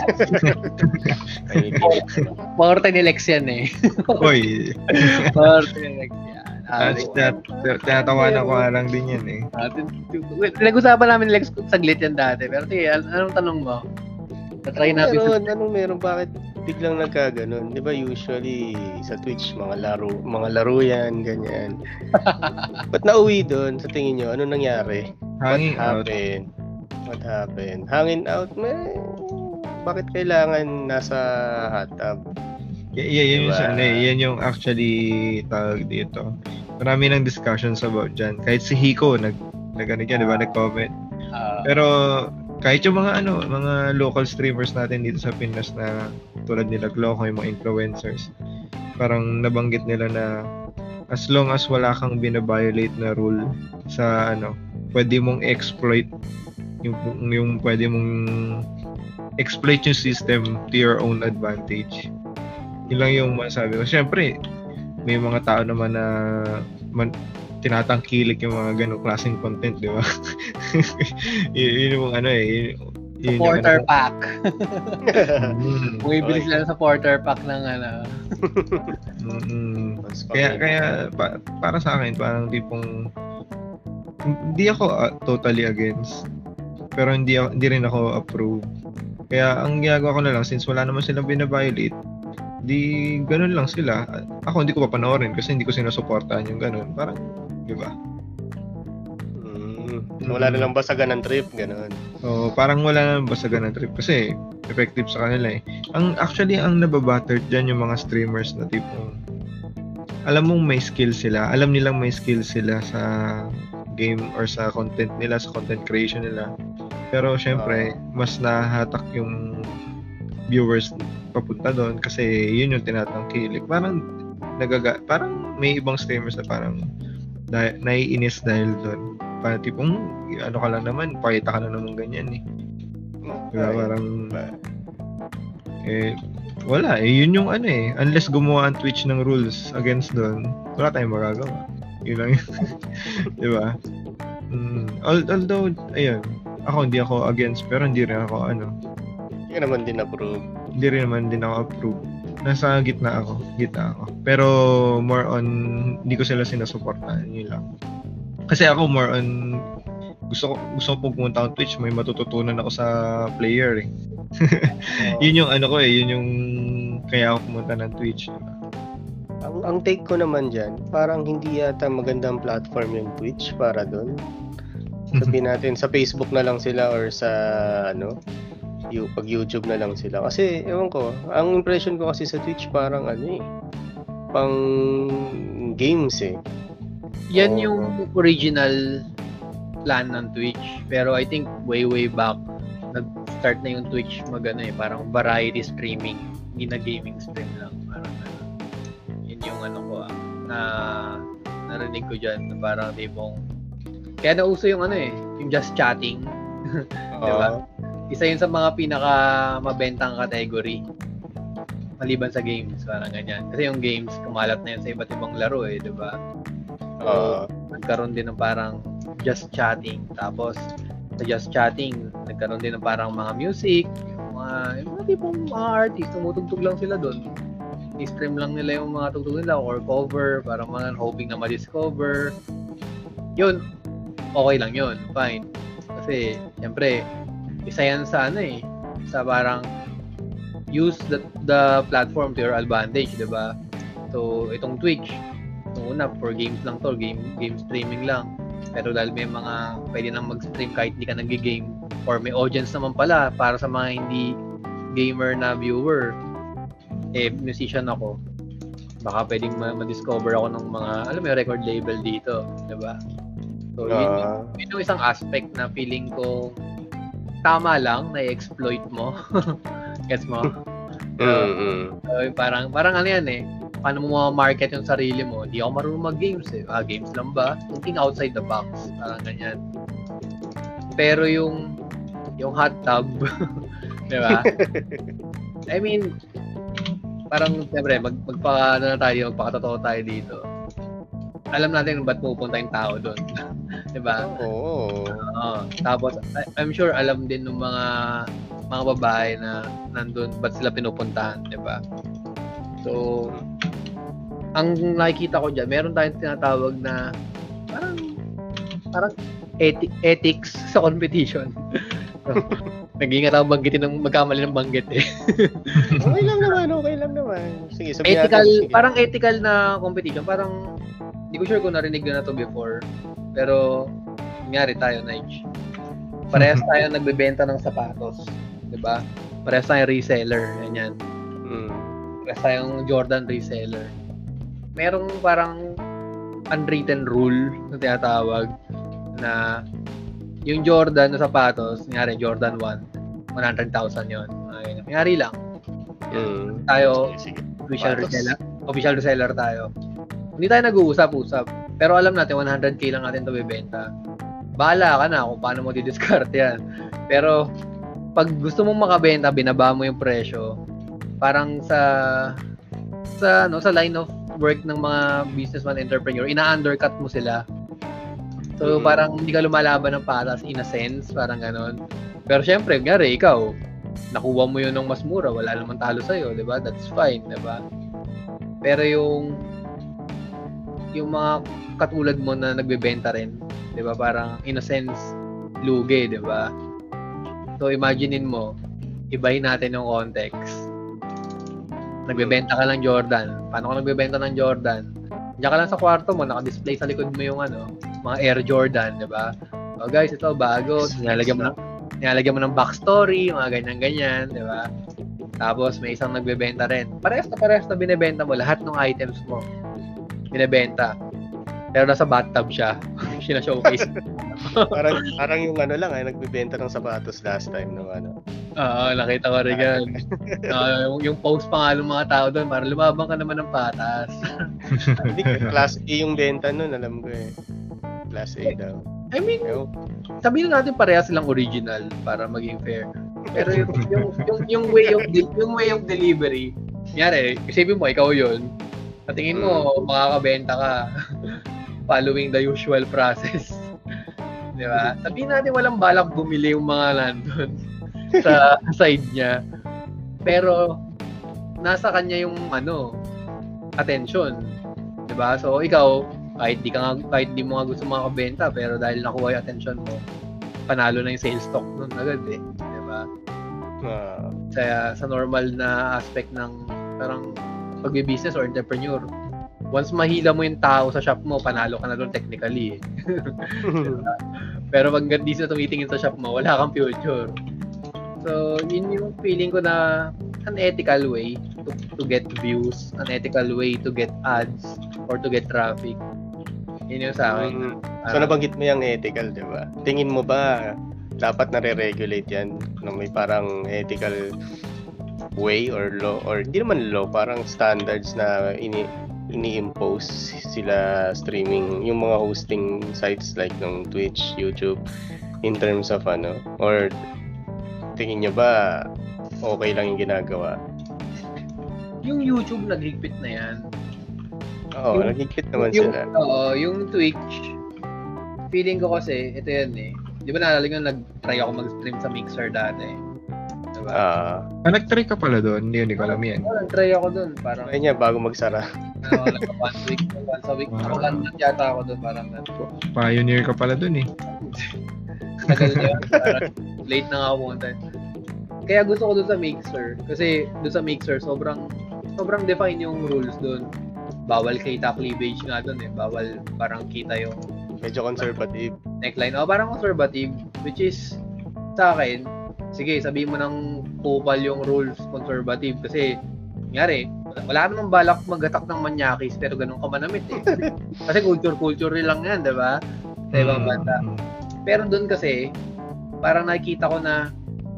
Porte ni Lex yan eh. Oy. Porte ni Lex yan. Tinatawanan ko lang din yan eh. Nag-usapan namin Lex saglit yan dati. Pero sige, anong tanong mo? Try natin. Meron bakit biglang nagkaganon? 'Di ba usually sa Twitch mga laro yan, ganyan. Ba't nauwi doon sa tingin niyo? Ano nangyari? What happened? Hanging out, bakit kailangan nasa hot tub? Yun yan yung actually tawag dito. Marami ng discussions about dyan. Kahit si Hiko nag-comment. Pero kahit yung mga local streamers natin dito sa Pinas na tulad nila Gloco, yung mga influencers, parang nabanggit nila na as long as wala kang binabiolate na rule sa pwede mong exploit yung pwede mong exploit yung system to your own advantage. Yun lang yung masabi ko. Siyempre, may mga tao naman na tinatangkilik yung mga ganong klaseng content, di ba? Yun yung supporter pack. Bumibili sila sa supporter pack ng Kaya para sa akin, parang tipong hindi ako totally against, pero hindi rin ako approve. Kaya ang ginagawa ko na lang, since wala naman silang binabiolate, di ganun lang sila. Ako hindi ko papanoorin kasi hindi ko sinusuportahan yung ganun. Parang, di ba? Wala na lang basagan ng trip, ganun. Parang wala na lang basagan ng trip kasi effective sa kanila eh. Ang nababattered dyan yung mga streamers na tipong alam mong may skill sila, alam nilang may skill sila sa game or sa content nila, sa content creation nila. Pero syempre, mas nahatak yung viewers papunta doon kasi yun yung tinatangkilik. Parang may ibang streamers na parang naiinis dahil doon. Parang tipong ka lang naman, pakita ka na naman ganyan eh. Kaya parang wala eh, yun yung unless gumawa ang Twitch ng rules against doon, wala tayong magagawa. Yun lang yun. Diba? Although, ayun, hindi ako against, pero hindi rin ako Hindi naman din approve. Hindi rin naman din ako approve. Nasa gitna ako. Pero more on, hindi ko sila sinusuportahan. Yun lang. Kasi ako more on, gusto ko pumunta akong Twitch, may matututunan ako sa player eh. Yun yung yun yung kaya ako pumunta ng Twitch. Diba? Ang take ko naman dyan, parang hindi yata magandang platform yung Twitch para doon. Sabihin natin, sa Facebook na lang sila or sa pag YouTube na lang sila. Kasi, ewan ko, ang impression ko kasi sa Twitch parang pang games eh. Yan Oo. yung original plan ng Twitch. Pero I think way back, nag-start na yung Twitch parang variety streaming. Hindi na gaming stream lang. Parang yun yung na narinig ko dyan. Na parang tipong, kaya nauso yung yung just chatting. Diba? Isa yun sa mga pinaka mabentang category. Maliban sa games, parang ganyan. Kasi yung games, kumalat na yun sa iba't ibang laro diba? Nagkaroon din ng parang just chatting. Tapos, sa just chatting, nagkaroon din ng parang mga music, yung mga tipong mga artist, tumutugtog lang sila doon. I-stream lang nila yung mga tugtog nila or cover, parang mga hoping na ma-discover. Yun, okay lang yun, fine. Kasi, siyempre, isa yan sa sa parang use the platform to your advantage, diba? So, itong Twitch, una, for games lang to, game streaming lang. Pero dahil may mga pwede nang mag-stream kahit hindi ka nag-game, or may audience naman pala para sa mga hindi gamer na viewer, musician ako, baka pwedeng ma-discover ako ng mga, record label dito, diba? So, yun yung isang aspect na feeling ko tama lang na i-exploit mo. Gets mo? So, parang paano mo ma-market yung sarili mo? Hindi ako marunong mag-games games lang ba? Thinking outside the box. Parang ganyan. Pero yung hot tub, di ba? I mean, parang, siyempre, magpakatotoo tayo dito. Alam natin ba't pupunta yung tao doon. Di ba? Oo. Tapos, I'm sure alam din ng mga babae na nandun, ba't sila pinupuntahan, di ba? So, ang nakikita ko dyan, meron tayong tinatawag na parang ethics sa competition. Nag-iingat ako magkamali ng banggit Okay lang naman. Sige, sabihin ethical, natin. Sige. Parang ethical na competition. Parang, hindi ko sure kung narinig na to before. Pero, nangyari tayo, Nige. Parehas tayo nagbebenta ng sapatos. Diba? Parehas tayong reseller. Ganyan. Parehas tayong Jordan reseller. Merong parang unwritten rule na tinatawag na yung Jordan na sapatos, nangyari Jordan 1, 100,000 yun. Nangyari lang. Tayo, sige. Official reseller tayo. Hindi tayo nag-uusap-usap. Pero alam natin, 100k lang natin ito bibenta. Bahala ka na kung paano mo di-discard yan. Pero, pag gusto mong makabenta, binaba mo yung presyo. Parang sa line of work ng mga businessman, entrepreneur, ina-undercut mo sila. So, parang hindi ka lumalaban ng patas in a sense, parang ganon. Pero syempre, gari, ikaw, nakuha mo yun ng mas mura, wala namang talo sa'yo, di ba? That's fine, di ba? Pero yung mga katulad mo na nagbebenta rin, di ba? Parang, in a sense, lugi, di ba? So, imaginein mo, ibahin natin yung context. Nagbebenta ka ng Jordan. Paano ka nagbebenta ng Jordan? Diyan ka lang sa kwarto mo, naka-display sa likod mo yung mga Air Jordan, di ba? Oh guys, ito bago. Nilalagyan mo ng backstory, mga ganyan-ganyan, di ba? Tapos may isang nagbebenta rin. Parehas na binebenta mo lahat ng items mo. Binebenta. Pero nasa bathtub siya. Sina-showcase. parang yung nagbebenta ng sapatos last time no Oo, nakita ko rin yan. Yung post pa nga ng mga tao doon, para lumabang ka naman ng patas. Hindi, class A yung benta nun, alam ko Class A daw. I mean, sabihin natin pareha silang original para maging fair. Pero yung way of delivery, kunyari, isipin mo, ikaw yun. Sa tingin mo, makakabenta ka following the usual process. Di ba? Sabihin natin walang balak bumili yung mga nandun sa side niya. Pero, nasa kanya yung attention. Di ba? So, ikaw, kahit di mo nga gusto makabenta, pero dahil nakuha yung attention mo, panalo na yung sales stock nun agad Di ba? Sa normal na aspect ng parang pagbe-business or entrepreneur, once mahila mo yung tao sa shop mo, panalo ka na doon technically diba? Pero pag di sila tumitingin sa shop mo, wala kang future. So, yun yung feeling ko na an ethical way to get views, unethical way to get ads or to get traffic. Yun yung sa akin. So nabanggit mo yung ethical, di ba? Tingin mo ba dapat nare-regulate yan na may parang ethical way or law, or hindi naman law, parang standards na ini-impose sila streaming, yung mga hosting sites like ng Twitch, YouTube, in terms of or tingin nyo ba okay lang yung ginagawa? Yung YouTube naghigpit na yan. Oo, naghigpit naman sila. Oo, yung Twitch, feeling ko kasi, ito yan eh. Di ba naalala nga nag-try ako mag-stream sa Mixer dati? Diba? Nag-try ka pala doon? Hindi ko alam yan. Oo, nag-try ako doon. Parang, try niya bago magsara. once a week. Ako lang yata ako doon. Parang pioneer ka pala doon eh. Tagal na yun. Parang late na nga ako pumunta. Kaya gusto ko doon sa Mixer. Kasi doon sa Mixer, sobrang define yung rules doon. Bawal kita cleavage nga doon eh. Bawal parang kita yung medyo conservative neckline. Parang conservative, which is sa akin, sige, sabihin mo ng kupal yung rules conservative kasi nangyari, wala namang balak mag-attack ng manyakis pero ganun ka manamit eh. Kasi culture lang yan, di ba? Sa ibang banda. Pero doon kasi, parang nakikita ko na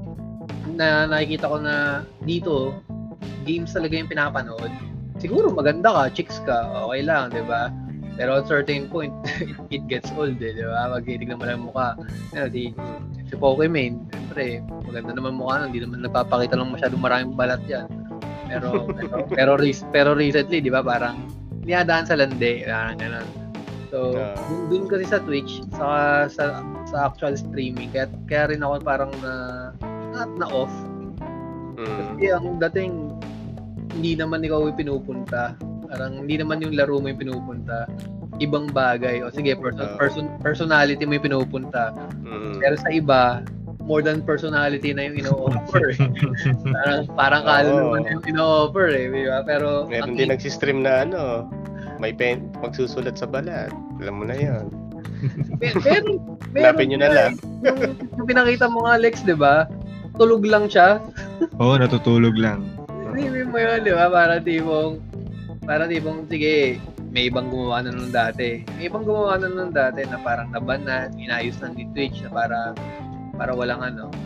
dito, games talaga yung pinapanood. Siguro maganda ka, chicks ka, okay lang, di ba? Pero at certain point, it gets old eh, di ba? Magtitignan mo lang mukha. Si Pokemon, siyempre, maganda naman mukha, hindi naman nagpapakita lang masyadong maraming balat yan. Pero recently, di ba, parang niyadaan sa lande, parang gano'n. So, dun kasi sa Twitch, sa actual streaming, kaya rin ako parang na off. Kasi ang dating, hindi naman ikaw yung pinupunta. Parang hindi naman yung laro mo yung pinupunta. Ibang bagay. O sige, personality mo yung pinupunta. Pero sa iba, more than personality na yung ino-offer. parang kaluluwa na yung ino-offer eh. Diba? Pero meron din nagsistream na may pen, magsusulat sa balat. Alam mo na yun. Meron Hanapin nyo na lang. Yung pinakita mo nga, Alex, di ba? Tulog lang siya. Oo, natutulog lang. Hindi mo yun, di ba? Para tipong, sige, may ibang gumawa na nun dati. May ibang gumawa na nun dati na parang naban na, inayos na ni Twitch na para walang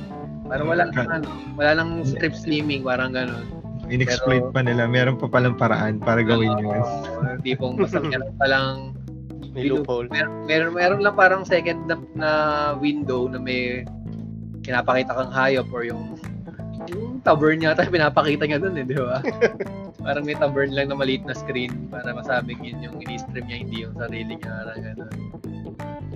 wala nang strip slimming, parang gano'n. In-exploit pa nila. Meron pa palang paraan para gawin yun. Tipong basta meron palang may loophole. Meron lang parang second na window na may pinapakita kang hayop or yung tavern niya tayo pinapakita niya doon eh, di ba? Parang may tavern lang na maliit na screen para masabing yun yung ini-stream niya, hindi yung sarili niya, parang gano'n. So,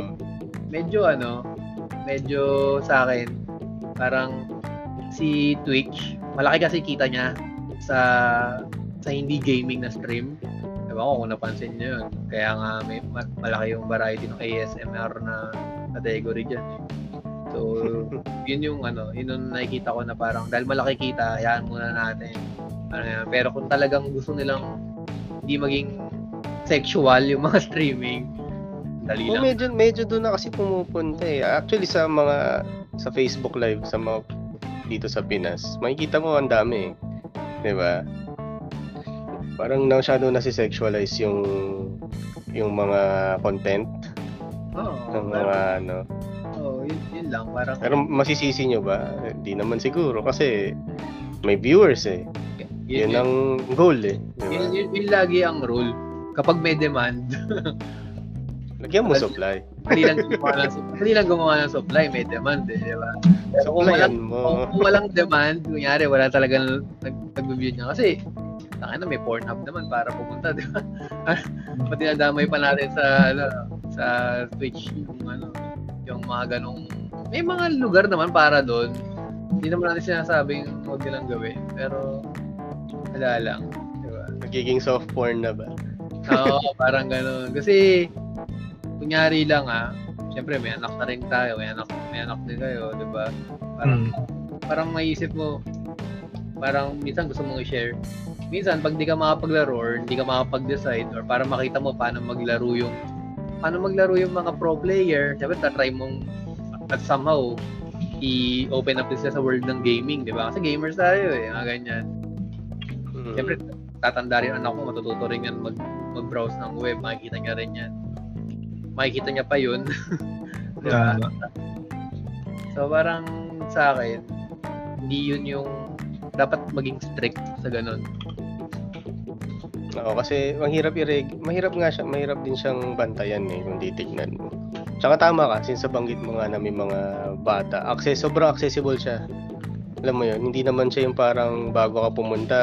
medyo sa akin, parang si Twitch, malaki kasi kita niya sa hindi gaming na stream. Diba ko kung napansin niyo yun. Kaya nga may malaki yung variety ng ASMR na category dyan eh. So, yun yung nakikita ko na parang dahil malaki kita, hayaan muna natin. Pero kung talagang gusto nilang hindi maging sexual yung mga streaming, dali lang. Medyo doon na kasi pumupunta eh. Actually sa Facebook Live, sa mga dito sa Pinas, makikita mo ang dami eh. 'Di ba? Parang masyado na si-sexualize yung mga content. Ng mga yun lang parang. Pero masisisi nyo ba? Hindi naman siguro kasi may viewers eh. Yun ang goal eh. Diba? Yun lagi ang rule. Kapag may demand, lagyan mo supply. Hindi lang gumawa ng supply, may demand eh, di ba? Pero kung walang demand, kunyari wala talagang nag-view niya kasi may Pornhub naman para pumunta, di ba? Pati nadamay pa natin sa Twitch yung mga ganong may mga lugar naman para doon. Hindi naman natin sinasabing huwag nilang gawin, pero wala lang, di ba? Nagiging soft porn na ba? Oo, parang gano'n. Kasi kunyari lang syempre may anak na rin tayo, may anak din kayo, di ba? Parang maiisip mo, parang minsan gusto mong i-share. Minsan pag di ka makapaglaro or hindi ka makapag-decide or para makita mo paano maglaro yung mga pro player, syempre tatry mong at somehow i-open up sila sa world ng gaming, di ba? Kasi gamers tayo mga ganyan. Siyempre, tatanda rin anak ko, matututo rin yan mag-browse ng web, makikita niya rin yan. Makikita niya pa yun. Diba? So, parang sa akin, hindi yun yung dapat maging strict sa ganun. Oo, kasi mahirap nga siya, mahirap din siyang bantayan kung titignan mo. Tsaka tama ka, since banggit mo nga na may mga bata, sobrang accessible siya. Alam mo yun, hindi naman siya yung parang bago ka pumunta,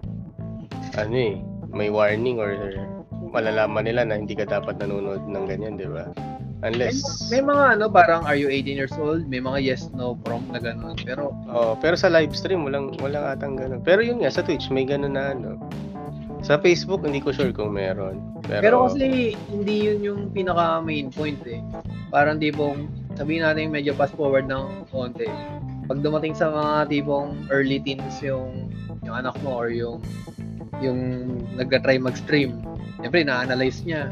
may warning or malalaman nila na hindi ka dapat nanonood ng ganyan, di ba? Unless... May mga parang are you 18 years old? May mga yes-no prompt na gano'n. Pero sa live stream, walang atang gano'n. Pero yun nga, sa Twitch, may gano'n na Sa Facebook, hindi ko sure kung meron. Pero kasi, hindi yun yung pinaka main point Parang tipong, sabihin natin medyo fast forward ng konti. Pag dumating sa mga tipong early teens yung anak mo or yung nagka-try mag-stream, siyempre na-analyze niya.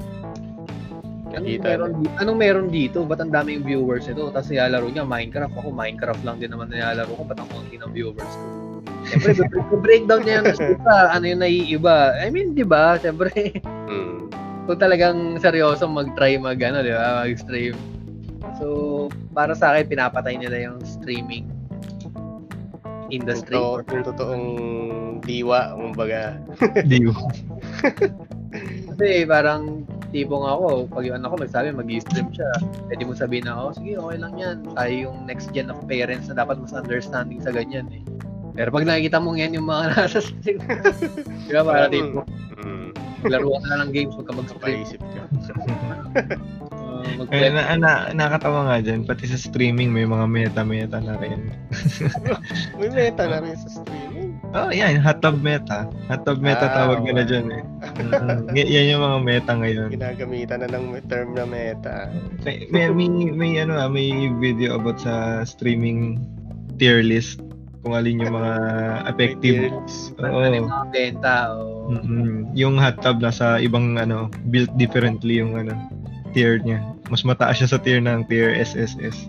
Anong meron dito? Ba't ang daming viewers ito? Tapos nilalaro niya Minecraft. Ako, Minecraft lang din naman nilalaro ko. Ba't ang konti ng viewers ko? Siyempre, breakdown niya yung ano yung naiiba. I mean, di ba? Siyempre, kung talagang seryoso mag-try di ba? Mag-stream. So, para sa akin, pinapatay nila yung streaming industry. Yung totoong diwa, kumbaga. Diwa. Kasi parang tipong ako, pag yung anak ko magsabi mag-i-stream siya, pwede mo sabihin na, sige, okay lang yan. Tayo yung next gen of parents na dapat mas understanding sa ganyan Pero pag nakikita mo yan yung mga nasa stream, di ba, para tipo, laruan na ng games, huwag ka mag-stream. Paisip ka. Nakakatawa nga dyan, pati sa streaming may mga meta na rin. May meta na rin sa streaming? Yan, hot tub meta. Hot tub meta tawag nila dyan Yan yung mga meta ngayon. Ginagamitan na ng term na meta. May video about sa streaming tier list kung alin yung mga effective. Yung mga benta yung hot tub nasa ibang built differently yung tier niya. Mas mataas siya sa tier ng tier SSS.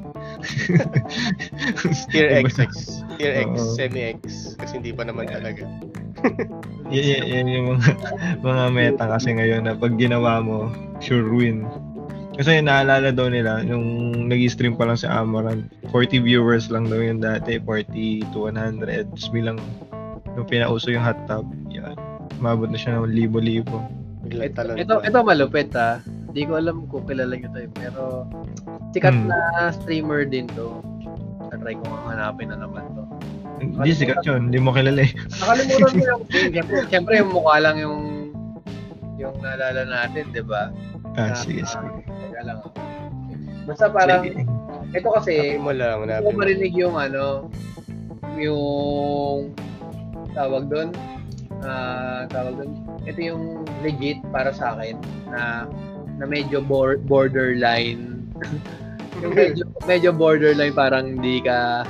Tier XX. Tier X, semi-X. Kasi hindi pa naman talaga. Yan yung mga meta kasi ngayon na pag ginawa mo, sure win. Kasi naalala daw nila, nung nag-stream pa lang si Amaranth, 40 viewers lang daw yun dati, 40 to 100. Tapos bilang nung pinauso yung hot tub, yan, umabot na siya ng libo-libo. Ito malupit Hindi ko alam kung kilala nyo pero sikat na streamer din to. Try ko hanapin na naman to. Hindi sikat yun, hindi mo kilala Nakalimutan mo yung siyempre yung mukha lang yung naalala natin, di ba? Sige. Teka lang. Basta parang, ito kasi, hindi ko marinig yung yung tawag doon, ito yung legit para sa akin na medyo borderline. Yung medyo borderline, parang hindi ka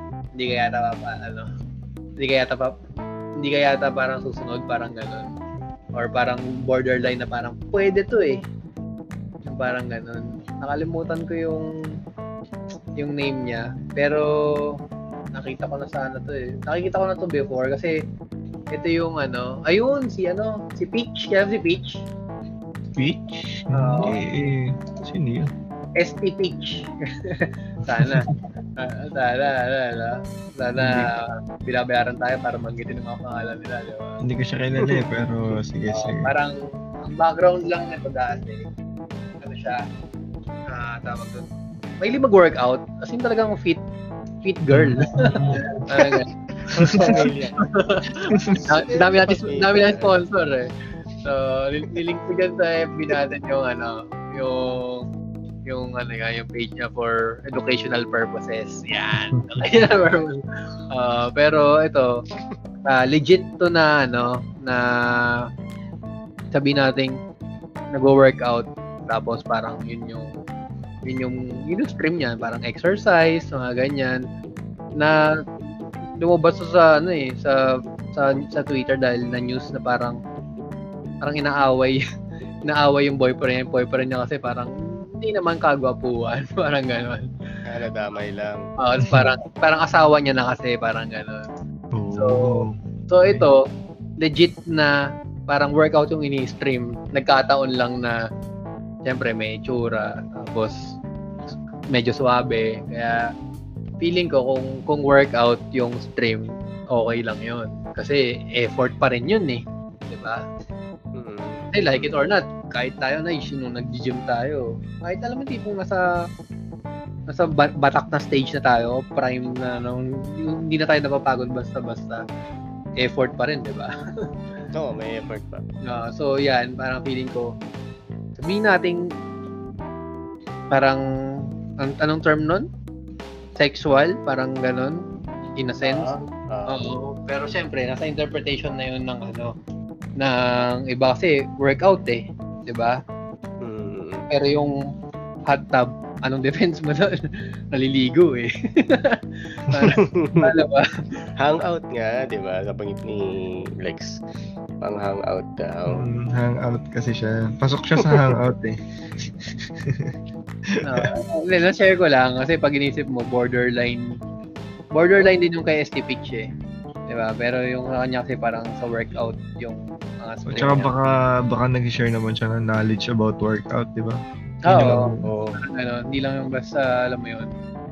yata parang susunod, parang gano'n. Or parang borderline na parang pwede to yung parang gano'n. Nakalimutan ko yung name niya, pero nakita ko na nakikita ko na to before kasi ito yung ayun si Peach, si Peach. Peach? Sino yun? ST Peach. Sana binabayaran tayo para magitin ng mga pangalan nila, di ba? Hindi ko siya kilala pero sige. Parang ang background lang nito dati. Siya? Tawag doon. May mag-workout. As in talagang fit girl. Dami natin sponsor So, nilink ko dyan sa FB natin yung page niya for educational purposes. Yan. Pero ito, legit to na sabihin natin nag-workout tapos parang yun yung stream niya, parang exercise, mga ganyan na lumabas sa Twitter dahil na news na parang inaaway yung boyfriend niya kasi parang hindi naman kagwapuan, parang gano'n. Damay lang. Parang asawa niya na kasi, parang gano'n. So ito, legit na parang workout yung ini-stream. Nagkataon lang na siyempre may itsura, tapos medyo suabe. Kaya feeling ko kung workout yung stream, okay lang yun. Kasi effort pa rin yun eh. Diba? Kasi like it or not, kahit tayo na nung nag-gym tayo, kahit alam mo tipong nasa batak na stage na tayo, prime na, hindi na tayo napapagod basta-basta, effort pa rin, diba? Oo, may effort pa. So yan, parang feeling ko, sabihin natin, parang, anong term nun? Sexual, parang ganon, in a sense. Oo. Pero syempre, nasa interpretation na yun ng iba kasi workout eh, 'di ba? Pero yung hot tub, anong defense mo doon? Naliligo eh. Ano ba? Hangout nga, 'di ba? Sa pangit ni Lex. Pang hangout daw. Hangout kasi siya. Pasok siya sa hangout eh. Na-share ko lang kasi pag inisip mo borderline din yung kay ST Pitch eh. Diba? Pero yung kanya kasi parang sa workout yung mga split. Tsaka baka nag-share naman siya ng knowledge about workout, di ba? Oo. Hindi lang yung basta, alam mo yun,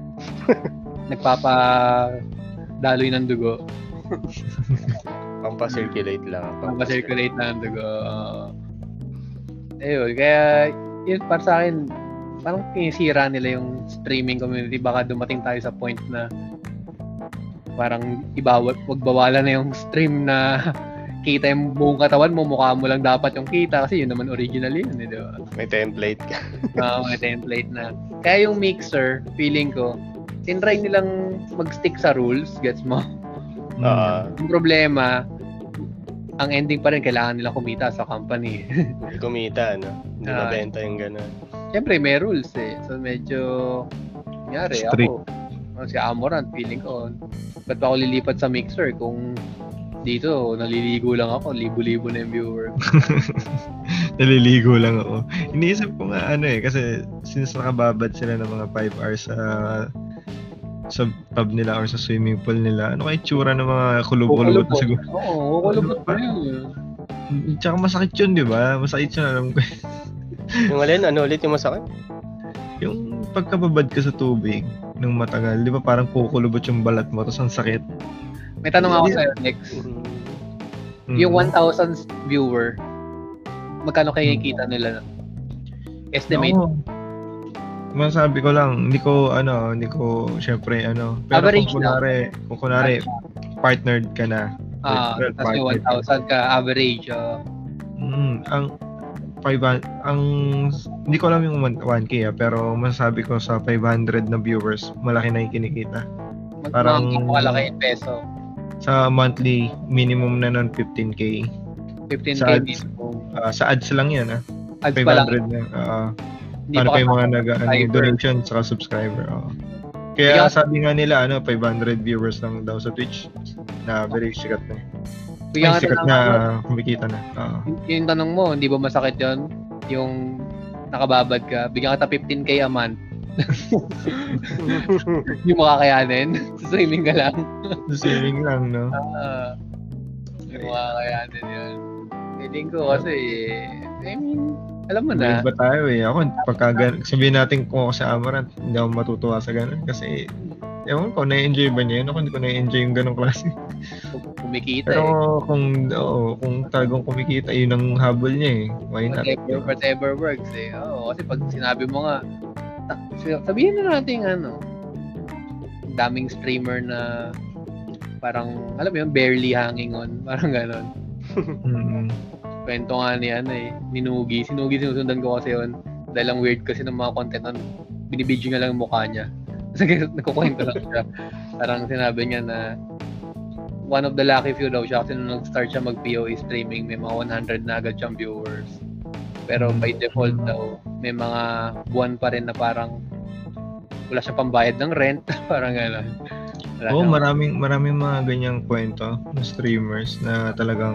nagpapadaloy ng dugo. Pampa-circulate lang. Pampa-circulate lang ng dugo. Ayun, kaya yun para sa akin, parang pinisira nila yung streaming community. Baka dumating tayo sa point na parang wag bawalan na yung stream na kita yung buong katawan mo, mukha mo lang dapat yung kita kasi yun naman original yun, di ba? May template ka. May template na. Kaya yung Mixer, feeling ko, tinry nilang mag-stick sa rules, gets mo? Yung problema, ang ending pa rin, kailangan nilang kumita sa company. Kumita, no? Hindi mabenta yung gano'n. Siyempre, may rules eh. So, medyo, nangyari, ako, si Amorant, feeling ko, ba't pa ako lilipat sa Mixer kung dito, naliligo lang ako, libo-libo na yung viewer. Naliligo lang ako. Iniisip ko nga kasi since nakababad sila ng mga 5 hours sa tub nila or sa swimming pool nila, ano kaya itsura ng mga kulubot na siguro? Oo, kulubot pa yun. Tsaka masakit yun, di ba? Masakit yun, alam ko. Yung alin, ano ulit yung masakit? Yung pagkababad ka sa tubig ng matagal, di ba parang kukulubot yung balat mo, tapos ang sakit. May tanong ako sa'yo, Lex. Yung 1,000 viewer, magkano kayo kita nila? Estimate? Masabi ko lang, hindi ko syempre pero average kung kunwari partnered ka na. Tapos yung 1,000 ka average. Ang hindi ko alam yung 1K pero masasabi ko sa 500 na viewers, malaki na yung kinikita. Parang malaki yung peso. Sa monthly, minimum na nun 15K. 15K sa ads, minimum. Sa ads lang yan, Ads 500 pa lang. Paano pa yung mga donation saka subscriber. Kaya sabi nga nila, 500 viewers lang daw sa Twitch. Na very sikat na. Sikat na, kumikita na. Yung tanong mo, hindi ba masakit yun? Yung nakababad ka, bigyan ka 15K a month. Yung makakayanin. Streaming ka lang. Streaming lang, no? Yung makakayanin yun. Feeling ko kasi, alam mo na. Iba tayo Ako, sabihin natin kung ako sa Amorant, hindi ako matutuwa sa ganun. Kasi, ewan ko, na-enjoy ba niya yun? Ako hindi ko na-enjoy yung ganung klase. Kumikita Pero kung talagang kumikita, yun ang habol niya Why not? Whatever works kasi pag sinabi mo nga, sabihin na natin daming streamer na parang, alam mo yun, barely hanging on. Parang ganon. Kwento nga ni Nugi. Si Nugi sinusundan ko kasi yun. Dahil ang weird kasi ng mga content nun, binibidyo nga lang yung mukha niya. Kasi nagkukwento lang siya. Parang sinabi niya na one of the lucky few daw siya kasi nung nag-start siya mag-POE streaming, may mga 100 na agad siyang viewers. Pero by default daw, may mga buwan pa rin na parang wala siyang pambayad ng rent. Parang gano'n. Maraming mga ganyang kwento ng streamers na talagang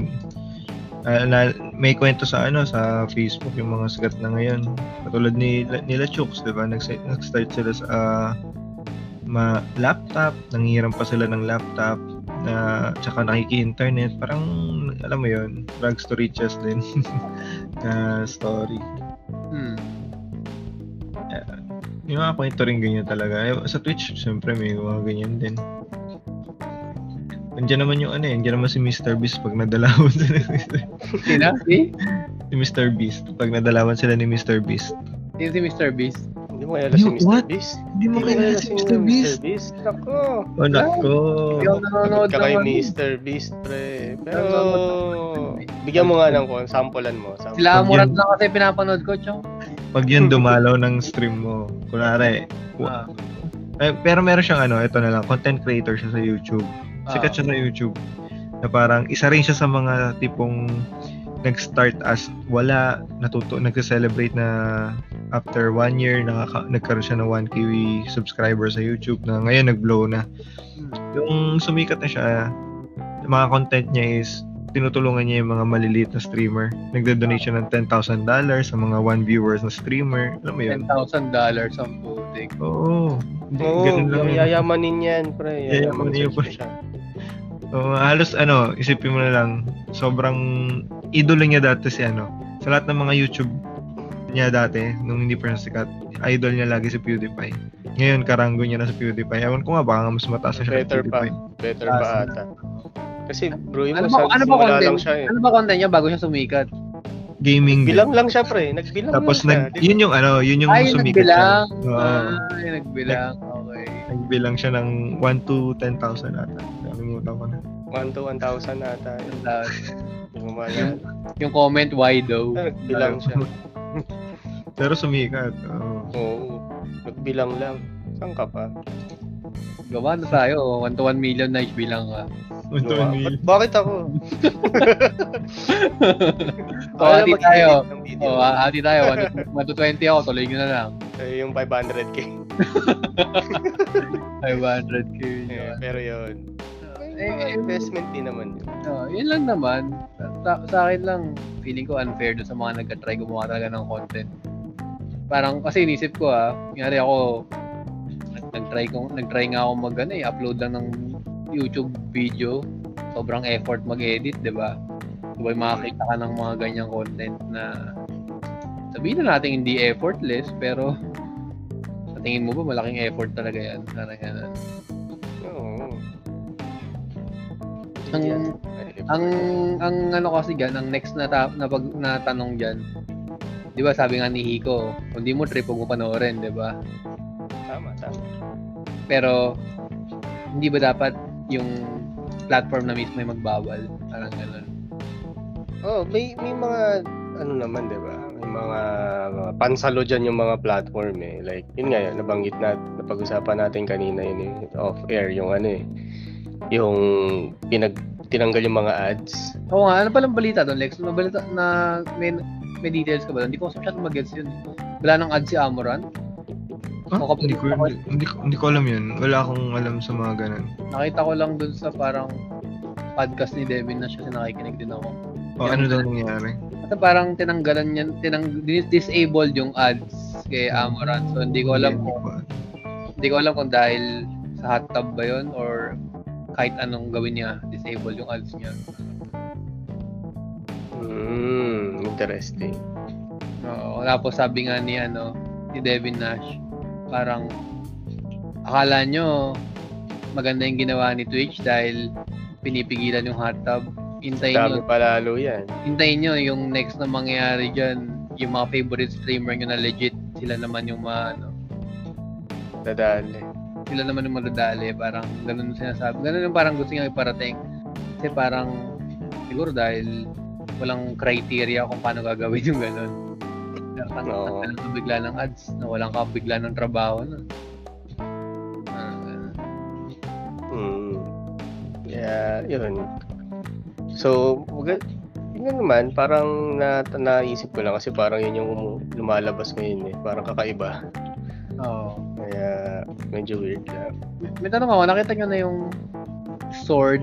may kwento sa Facebook yung mga sikat na ngayon. Katulad nila Chooks, 'di ba? Nag-start sila sa laptop, nanghihiram pa sila ng laptop. tsaka nakiki-internet, parang alam mo yun, rags to riches din na story. Yung mga kwento rin ganyan talaga. Sa Twitch, siyempre may mga ganyan din. Andiyan naman yung andiyan naman si Mr. Beast pag nadalawan sila. Sino? Si Mr. Beast. Pag nadalawan sila ni Mr. Beast. Sino si Mr. Beast? Hindi mo kilala si Mr. What? Beast? Hindi mo kilala si Mr. Beast? Nako. Nako. Hindi ako nanonood Kay naman. Mr. Beast, pre. Pero, bigyan mo nga ng sampulan mo. Sila Amurat lang kasi pinapanood ko, chong. Pag yun dumalaw ng stream mo, kunwari, pero meron siyang ito na lang, content creator siya sa YouTube. Sikat siya sa YouTube. Na parang isa rin siya sa mga tipong nag-start as wala, nagse-celebrate na after 1 year nagkaroon siya ng 1K subscriber sa YouTube na ngayon nag-blow na. Yung sumikat na siya, yung mga content niya is tinutulungan niya yung mga maliliit na streamer. Nagdo-donate siya ng $10,000 sa mga 1 viewers na streamer. Alam mo yun? $10,000 ang putik. Oo. Ganun lang. Yayamanin yan, pre. Yayamanin yan, siya. Halos isipin mo na lang, sobrang idolo niya dati si sa lahat ng mga YouTube niya dati, nung hindi pa siya sikat, idol niya lagi si PewDiePie. Ngayon, karanggo niya na sa PewDiePie. Ewan ko nga, baka mas mataas na siya Better pa. Better pa ata. Kasi bro, ano ba lang siya eh. Ano ba content niya bago siya sumikat? Gaming. Bilang lang siya, pre. Nagbilang tapos lang siya. yun yung sumikat nagbilang. siya. Nagbilang. Okay. Nagbilang siya ng 1 to 10,000 ata. Nakalimutan ko na. 1 to 1,000 ata. Yung comment, why though? Nagbilang siya. Pero sumikat. Oo. Nagbilang lang. Saan ka pa? Gawa na tayo. 1 to 1 million na bilang ka. Bakit ako? Hati tayo. Hati tayo. 1 to 20 ako. Tuloy nyo na lang. Yung 500k. 500k. Pero yun. Investment din naman yun. Yun lang naman. Sa akin lang, feeling ko unfair doon sa mga nagka-try gumawa talaga ng content. Parang kasi inisip ko nangyari ako, nag-try nga ako upload lang ng YouTube video. Sobrang effort mag-edit, 'di ba? Diba makakita ka ng mga ganyang content na sabihin na natin hindi effortless, pero sa tingin mo ba malaking effort talaga yan? Parang ganun. Oo. Ang kasi ang next na tanong diyan. 'Di ba sabi nga ni Hiko, kung di mo trip mo panoorin, 'di ba? Tama. Pero hindi ba dapat yung platform na mismo ay magbawal? Parang gano'n. May mga naman, 'di ba? May mga pansalo diyan yung mga platform eh. Like, yun nga nabanggit napag-usapan natin kanina yun off air yung yung tinanggal yung mga ads. Oo nga, ano palang balita doon, Lex? Balita na may details ka ba doon? Hindi ko masyadong mag-gets yun. Wala nang ads si Amoran? Hindi ko alam yun. Wala akong alam sa mga ganun. Nakita ko lang dun sa parang podcast ni Devin na siya nakikinig din ako. Ano daw nangyari? At parang tinanggalan niya, disabled yung ads kay Amoran. So hindi ko alam kung dahil sa hot tub ba yun or kahit anong gawin niya, disable yung ads niya. Interesting. Tapos sabi nga ni Devin Nash, parang akala nyo maganda yung ginawa ni Twitch dahil pinipigilan yung hot tub. Hintayin nyo palalo yan. Hintayin nyo yung next na mangyayari dyan, yung mga favorite streamer nyo na legit, sila naman yung dadali. Sila naman yung madadali, parang ganun sinasabi. Ganun yung parang gusto niya iparating. Kasi parang siguro dahil walang criteria kung paano gagawin yung ganun. Nawalan ka bigla ng ads, nawalan ka bigla ng trabaho na. Yeah, yun. So, yun naman, parang naisip ko lang kasi parang yun yung lumalabas ngayon eh. Parang kakaiba. Kaya, medyo weird lang. May tanong ako, nakita nyo na yung Sword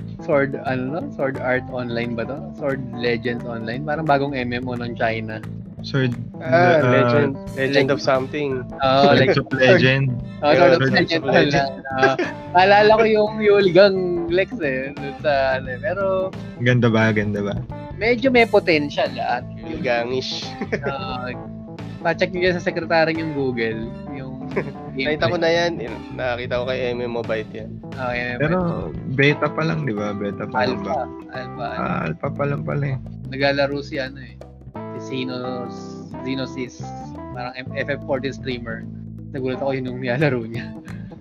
Art Online ba to? Sword Legends Online? Parang bagong MMO ng China. Sword. Legend of something. Like, League of Legend. Sword of Sword of Legend. Legend. Alala ko yung Yulgang Lex dun sa pero Ganda ba? medyo may potential at Gangish. pa-check nyo sa sekretary yung Google, yung Nakita ko na yan. Nakita ko kay MM Mobile yan. Okay, Pero beta pa lang, di ba? Beta pa lang ba? Alpha. Alpha pa lang pala eh. Naglalaro si si Xenosys, parang FF14 streamer. Nagulat ako yun nung nilalaro niya.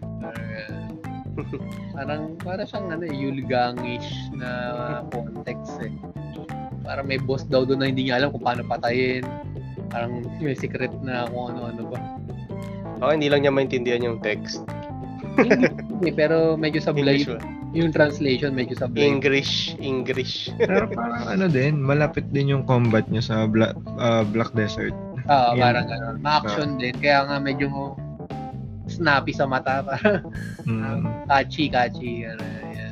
Para siyang Yulgangish na context eh. Parang may boss daw doon na hindi niya alam kung paano patayin. Parang may secret na kung ano-ano ba. Ako hindi lang niya maintindihan yung text. Hindi, pero medyo sablay. Yung translation medyo sablay. English. Pero parang din, malapit din yung combat niya sa Black Desert. Parang gano'n. Ma-action din. Kaya nga medyo snappy sa mata. Catchy. Yan.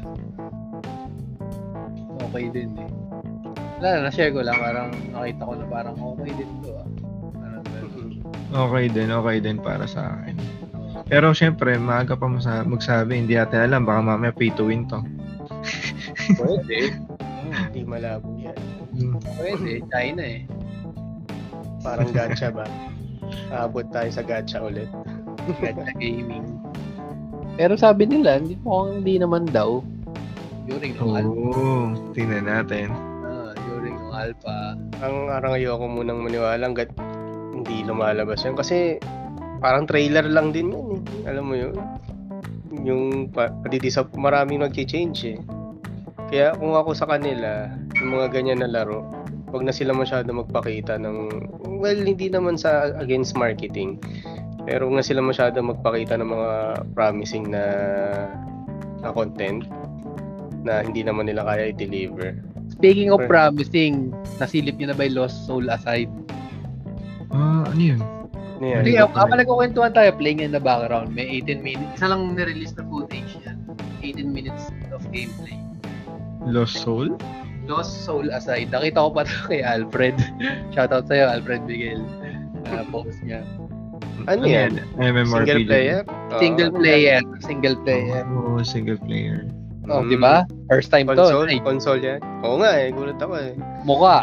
Okay din eh. Wala, na-share ko lang. Parang nakita ko na parang okay din to. Parang Okay din para sa akin. Pero syempre, maaga pa magsabi, hindi natin alam, baka mamaya pay to win to. Pwede. Hindi malabo yan. Pwede, China eh. Parang gacha ba? Aabot tayo sa gacha ulit. Gacha gaming. Pero sabi nila, hindi naman daw. During yung alpha. Tingnan natin. During yung alpha. Ang ayoko munang maniwala hanggat hindi lumalabas yan. Kasi parang trailer lang din yan eh. Alam mo yun? Yung maraming nag-change eh. Kaya kung ako sa kanila, yung mga ganyan na laro, wag na sila masyado magpakita ng, well, hindi naman sa against marketing. Pero wag na sila masyado magpakita ng mga promising na content na hindi naman nila kaya i-deliver. Speaking of promising, nasilip niyo na ba yung Lost Soul Aside? Ano yun? Yeah, Hindi, kapag nagkukwentuhan tayo, playing in the background, may 18 minutes. Isa lang nirelease na footage yan. 18 minutes of gameplay. Lost Soul? Lost Soul Aside. Nakita ko pa ito kay Alfred. Shoutout sa'yo, Alfred Miguel. Post niya. Ano yan? MMORPG. Single player. Single player. Single player. Di ba? First time console, to. Console yan? Oo nga eh, gulat ako eh. Mukha.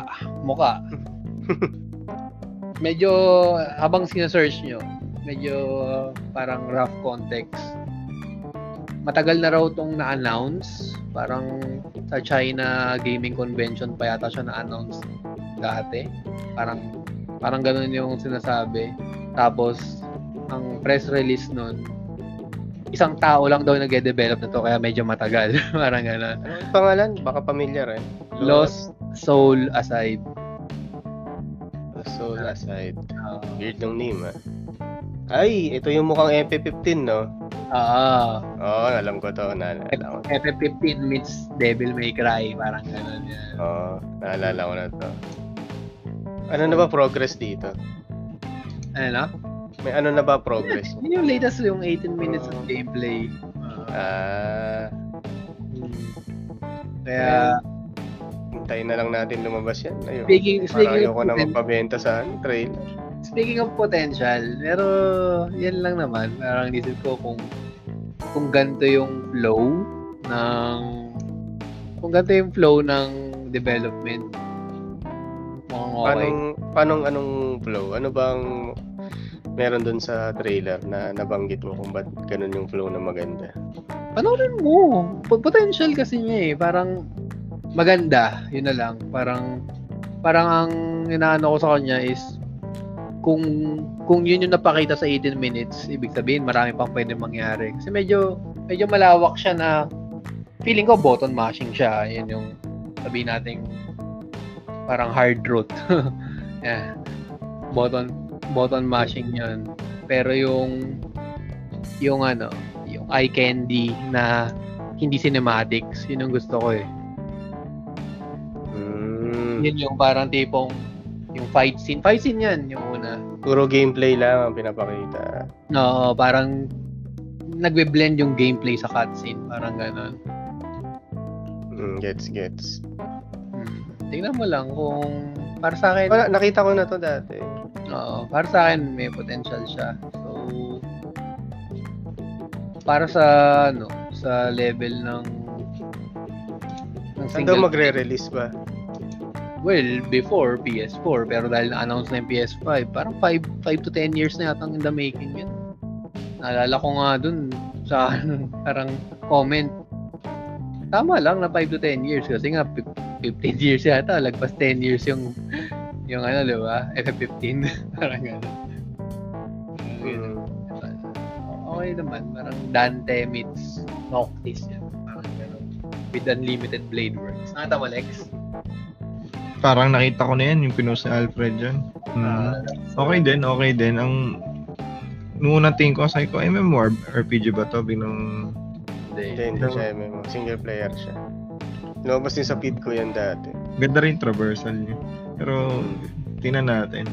Medyo, habang sinesearch nyo, medyo parang rough context. Matagal na raw itong na-announce. Parang sa China Gaming Convention pa yata siya na-announce dati. Parang ganun yung sinasabi. Tapos, ang press release nun, isang tao lang daw nag-develop nito kaya medyo matagal. Parang gano'n. Anong pangalan? Baka familiar eh. Lost Soul Aside. Soul Aside. Weird ng name ah. Ay, ito yung mukhang FF15 no? Oo, alam ko to. FF15 meets Devil May Cry. Parang gano'n yan. Oo, naalala ko na to. Ano na ba progress dito? Ano na? May ano na ba progress? Yung latest yung 18 minutes of gameplay. Kaya hintayin na lang natin lumabas yan. Ayun. Speaking ayoko na magpabenta sa trail. Speaking of potential, pero yan lang naman. Parang isip ko kung ganito yung flow ng development. Okay. Anong flow? Ano bang meron dun sa trailer na nabanggit mo kung ba't ganun yung flow na maganda? Panoorin mo. Potential kasi niya eh. Parang maganda. Yun na lang. Parang ang inaano ko sa kanya is kung yun yung napakita sa 18 minutes, ibig sabihin marami pang pwede mangyari. Kasi medyo malawak siya na feeling ko button mashing siya. Yan yung sabihin natin parang hard route. Yeah. Button mashing yun. Pero yung eye candy na hindi cinematics, yun yung gusto ko eh. Yun yung parang tipong yung fight scene yan, yung una. Puro gameplay lang ang pinapakita. No, parang nagbe-blend yung gameplay sa cutscene, parang ganon. Gets. Tingnan mo lang kung para sa akin, Wala, nakita ko na to dati. oo, para sa akin may potential siya. So, para sa sa level ng Saan daw magre-release ba? Well, before PS4, pero dahil na-announce na yung PS5, parang 5 to 10 years na yata in the making yun. Naalala ko nga dun sa parang comment. Tama lang na 5 to 10 years kasi nga 15 years yata, lagpas 10 years yung ano, di ba? FF15. Parang gano'n. Okay naman, parang Dante meets Noctis yan. Parang gano'n. With unlimited blade works. Nakita mo, Lex? Parang nakita ko na yan, yung pinost ni Alfred dyan. Okay din. Nung unang tingin ko, sabi ko, MMORPG ba to? Binong... Hindi siya MMO. Single player siya. Lumabas din sa feed ko yan dati. Ganda rin traversal niya. Pero, tingnan natin.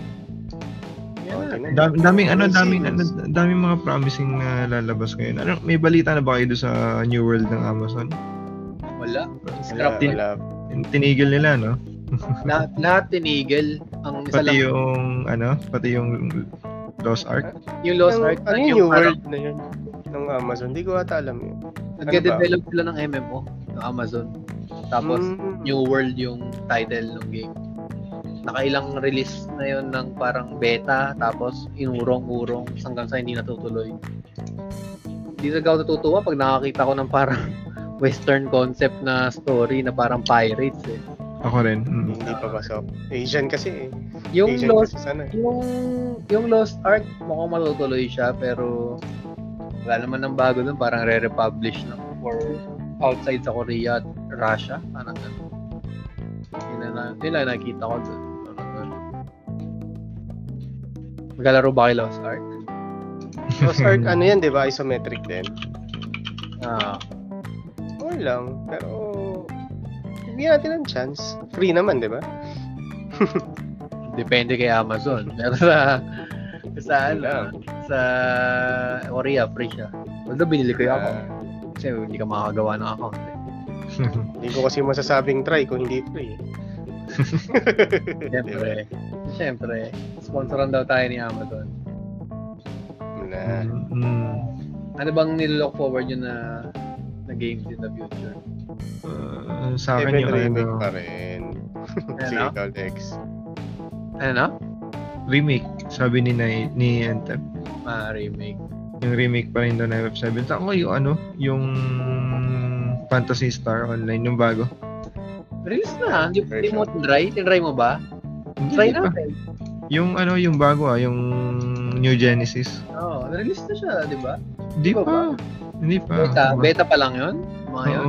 Daming mga promising na lalabas ngayon. May balita na ba kayo doon sa New World ng Amazon? Wala. Wala. Tinigil nila, no? Lahat tinigil. Ang isa Pati lang, yung Lost Ark. yung Lost Ark. Ano yung New World na yun? Ng Amazon? Hindi ko ata alam yun. Nag-develop sila ng MMO ng Amazon. Tapos, New World yung title ng game. Nakailang release na yun ng parang beta, tapos inurong-urong hanggang sa hindi natutuloy. Hindi na ako natutuwa pag nakakita ko ng parang western concept na story na parang pirates eh. Ako rin. Hindi pa pasok. Asian kasi eh. Yung Asian Lost kasi sana. yung Lost Ark mukhang matutuloy siya pero wala naman ng bago dun, parang re-republish lang for outside sa Korea at Russia, parang gano'n. Yun na nakita ko dun. Maglalaro ba kayo Lost Ark? Lost Ark ano yan, di ba? Isometric din. Okay lang. Pero hindi natin ang chance. Free naman, di ba? Depende kay Amazon. Pero sa Korea, free siya. Although binili ko yung account. Kasi hindi ka makakagawa ng account eh. Hindi ko kasi masasabing try kung hindi free. Siyempre. Sponsoran daw tayo ni Amazon. Wala. Ano bang nilook forward nyo na games in the future? Sa akin yung remake pa rin. Cyclical X. Ano? Remake, sabi ni Entep. Remake. Yung remake pa rin doon ng FF7. Saan ko yung Phantasy Star Online, yung bago. Release na. Hindi mo try? Tinry mo ba? Try natin. Yung bago yung New Genesis. Release na siya, di ba? Hindi pa. Beta pa lang yun? Mga yun?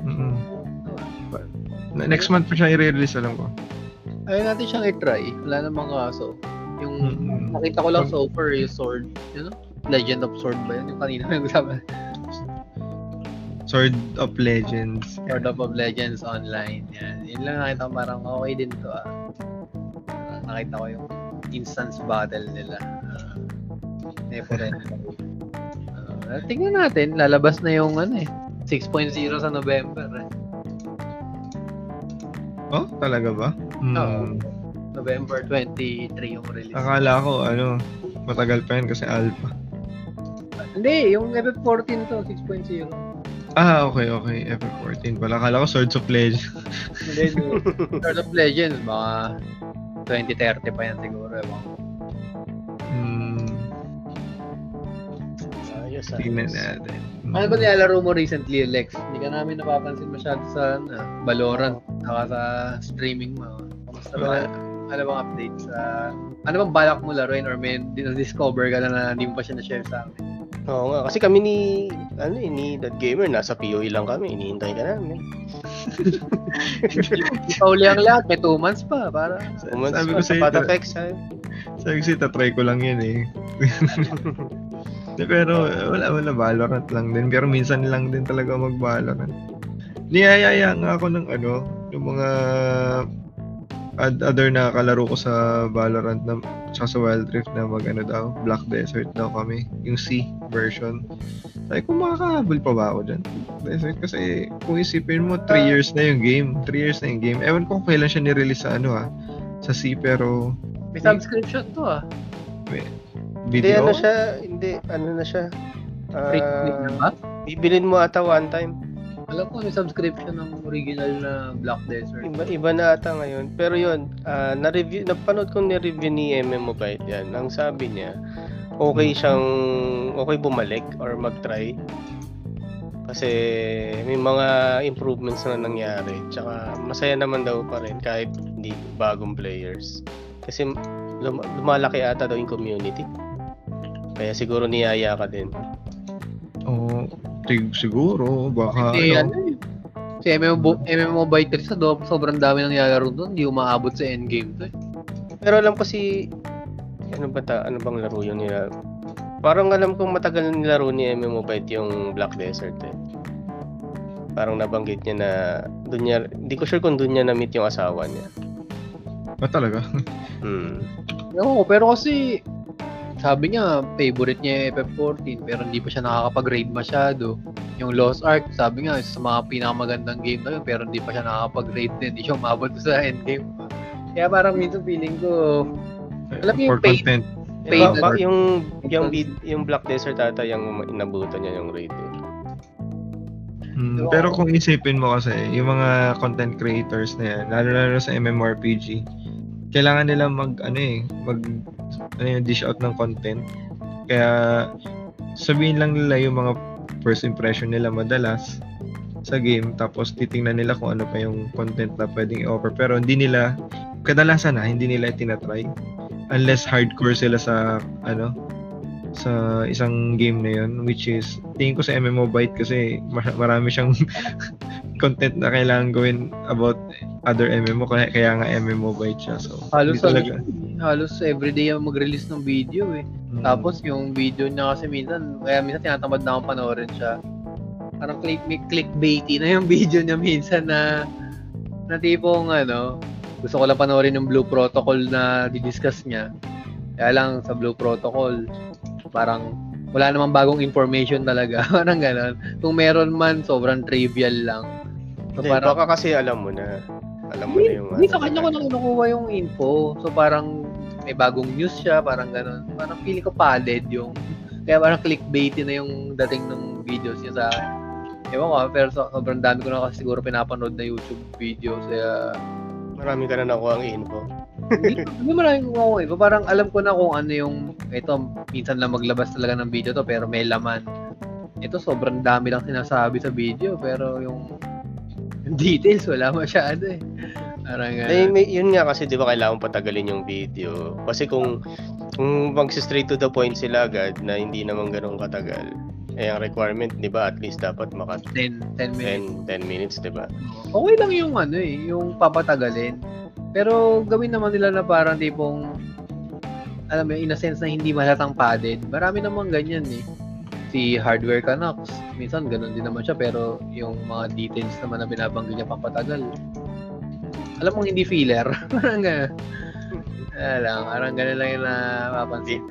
Next month pa siya i-release, alam ko. Ayun natin siyang i-try. Wala namang kaso. Yung nakita ko lang so far yung Sword, Legend of Sword ba yun? Yung kanina may usapan. Sword of Legends. Sword of Legends Online. Yan. Yun lang nakita ko parang okay din to nakita ko yung instance battle nila. Tingnan natin, lalabas na yung 6.0 sa November. Oh, talaga ba? November 23 yung release. Akala ko matagal pa yun kasi alpha. Hindi, yung FF14 to, 6.0. Okay. FF14 pala. Akala ko Swords of Legends. Swords of Legends, baka 2030 pa yan siguro. Ayos. Tingnan natin. Ano ba nilalaro mo recently, Lex? Hindi ka namin napapansin masyado sa Valorant, saka sa streaming mo. Kamusta ba? Ano bang update sa... Ano bang balak mo laruin or may discover ka na hindi mo pa siya na-share sa amin? Oo nga, kasi kami ni That Gamer, nasa POE lang kami, hinihintay ka namin. Hindi pa uli ang lahat, may 2 months pa, para... 2 months pa, sa Patafex, ha? Sabi ko tatry ko lang yun eh. Pero wala, Valorant lang din. Pero minsan lang din talaga mag-Valorant. Niyayaya nga ako ng yung mga other na kalaro ko sa Valorant na sa Wild Rift na daw, Black Desert daw kami, yung C version. Sabi ko, makakahabol pa ba ako dyan? Desert kasi kung isipin mo 3 years na yung game. 3 years na yung game. Ewan ko kung kailan siya nirelease sa sa C pero May subscription to Hindi, video. ano na siya. Free na ba? Bibilin mo ata one time. Alam ko may subscription ng original na Black Desert. Iba na ata ngayon. Pero yun, napanood ko ni-review ni MMObyte yan. Ang sabi niya, okay bumalik or mag-try. Kasi may mga improvements na nangyari. Tsaka masaya naman daw pa rin kahit hindi bagong players. Kasi lumalaki ata daw yung community. Kaya siguro niyaya ka din. Oo, siguro baka Kasi si MMObyte kasi sobrang dami nang nilalaro doon, hindi umaabot sa endgame to. Pero alam ko ano bang laro yun nila? Parang alam kong matagal na nilaro ni MMObyte yung Black Desert eh. Parang nabanggit niya na hindi ko sure kung doon niya na-meet yung asawa niya. talaga. Oo, pero kasi sabi niya, favorite niya yung FF14 pero hindi pa siya nakakapag-raid masyado. Yung Lost Ark, sabi nga, isa sa mga pinakamagandang game na yun pero hindi pa siya nakakapag-raid din. Hindi siya umabot sa endgame. Kaya parang minsan feeling ko, alam mo yung paid content. Yung Black Desert ata yung inabutan niya yung raid eh. Pero kung isipin mo kasi, yung mga content creators na yan, lalo sa MMORPG, kailangan nila dish out ng content. Kaya sabihin lang nila yung mga first impression nila madalas sa game, tapos titingnan nila kung ano pa yung content na pwedeng i-offer. Pero kadalasan hindi nila tinatry unless hardcore sila sa isang game na yun, which is tingin ko sa MMObyte kasi marami siyang content na kailangan gawin about other MMO kaya nga MMObyte siya. So halos everyday yung mag-release ng video eh. Tapos yung video niya kasi minsan tinatamad na akong panoorin siya. Parang clickbaity na yung video niya minsan na tipong gusto ko lang panoorin yung Blue Protocol na di-discuss niya. Kaya lang sa Blue Protocol parang wala namang bagong information talaga. Parang gano'n. Kung meron man, sobrang trivial lang. So, parang, baka kasi alam mo na yung... Hindi, sa kanya ko nang kinukuha yung info. So, parang may bagong news siya, parang gano'n. Parang feeling ko padded yung... Kaya parang clickbaity na yung dating ng videos niya sa akin. Ewan ko, pero sobrang dami ko na kasi siguro pinapanood na YouTube videos. Kaya... Marami ka na nakuha ang info. Hindi maraming kukuha info. Parang alam ko na kung ano yung... Ito, minsan lang maglabas talaga ng video to, pero may laman. Ito, sobrang dami lang sinasabi sa video, pero yung details, wala masyado eh. Parang, yun nga kasi, di ba, kailangan patagalin yung video. Kasi kung mag-straight to the point sila agad, na hindi naman ganun katagal, ang requirement, di ba, at least dapat 10 minutes. 10 minutes, di ba? Okay lang yung yung papatagalin. Pero gawin naman nila na parang tipong, alam mo, in a sense na hindi malatang padded. Marami naman ganyan eh. Si Hardware Canucks, minsan ganun din naman siya, pero yung mga details naman na binabanggit niya papatagal. Alam mo, hindi filler. Parang gano'n. Parang gano'n lang yung napapansin.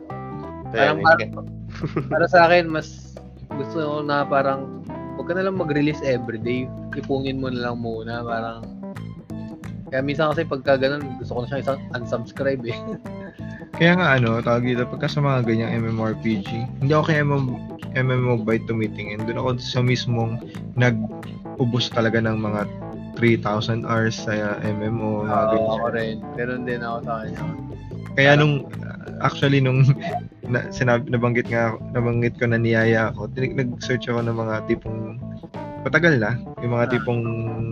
Para sa akin, mas gusto ko na parang huwag ka na lang mag-release everyday. Ipungin mo na lang muna. Parang kaya minsan kasi pagka ganun, gusto ko na siyang isang unsubscribe eh. Kaya nga tawag dito, pagka sa mga ganyang MMORPG, hindi ako kay MMObyte tumitingin. Doon ako sa mismong nag-ubos talaga ng mga 3,000 hours sa MMO. Ako rin. Ganun din ako sa kanya. Kaya nung nabanggit ko na niyaya ako, nag-search ako ng mga tipong patagal na, yung mga tipong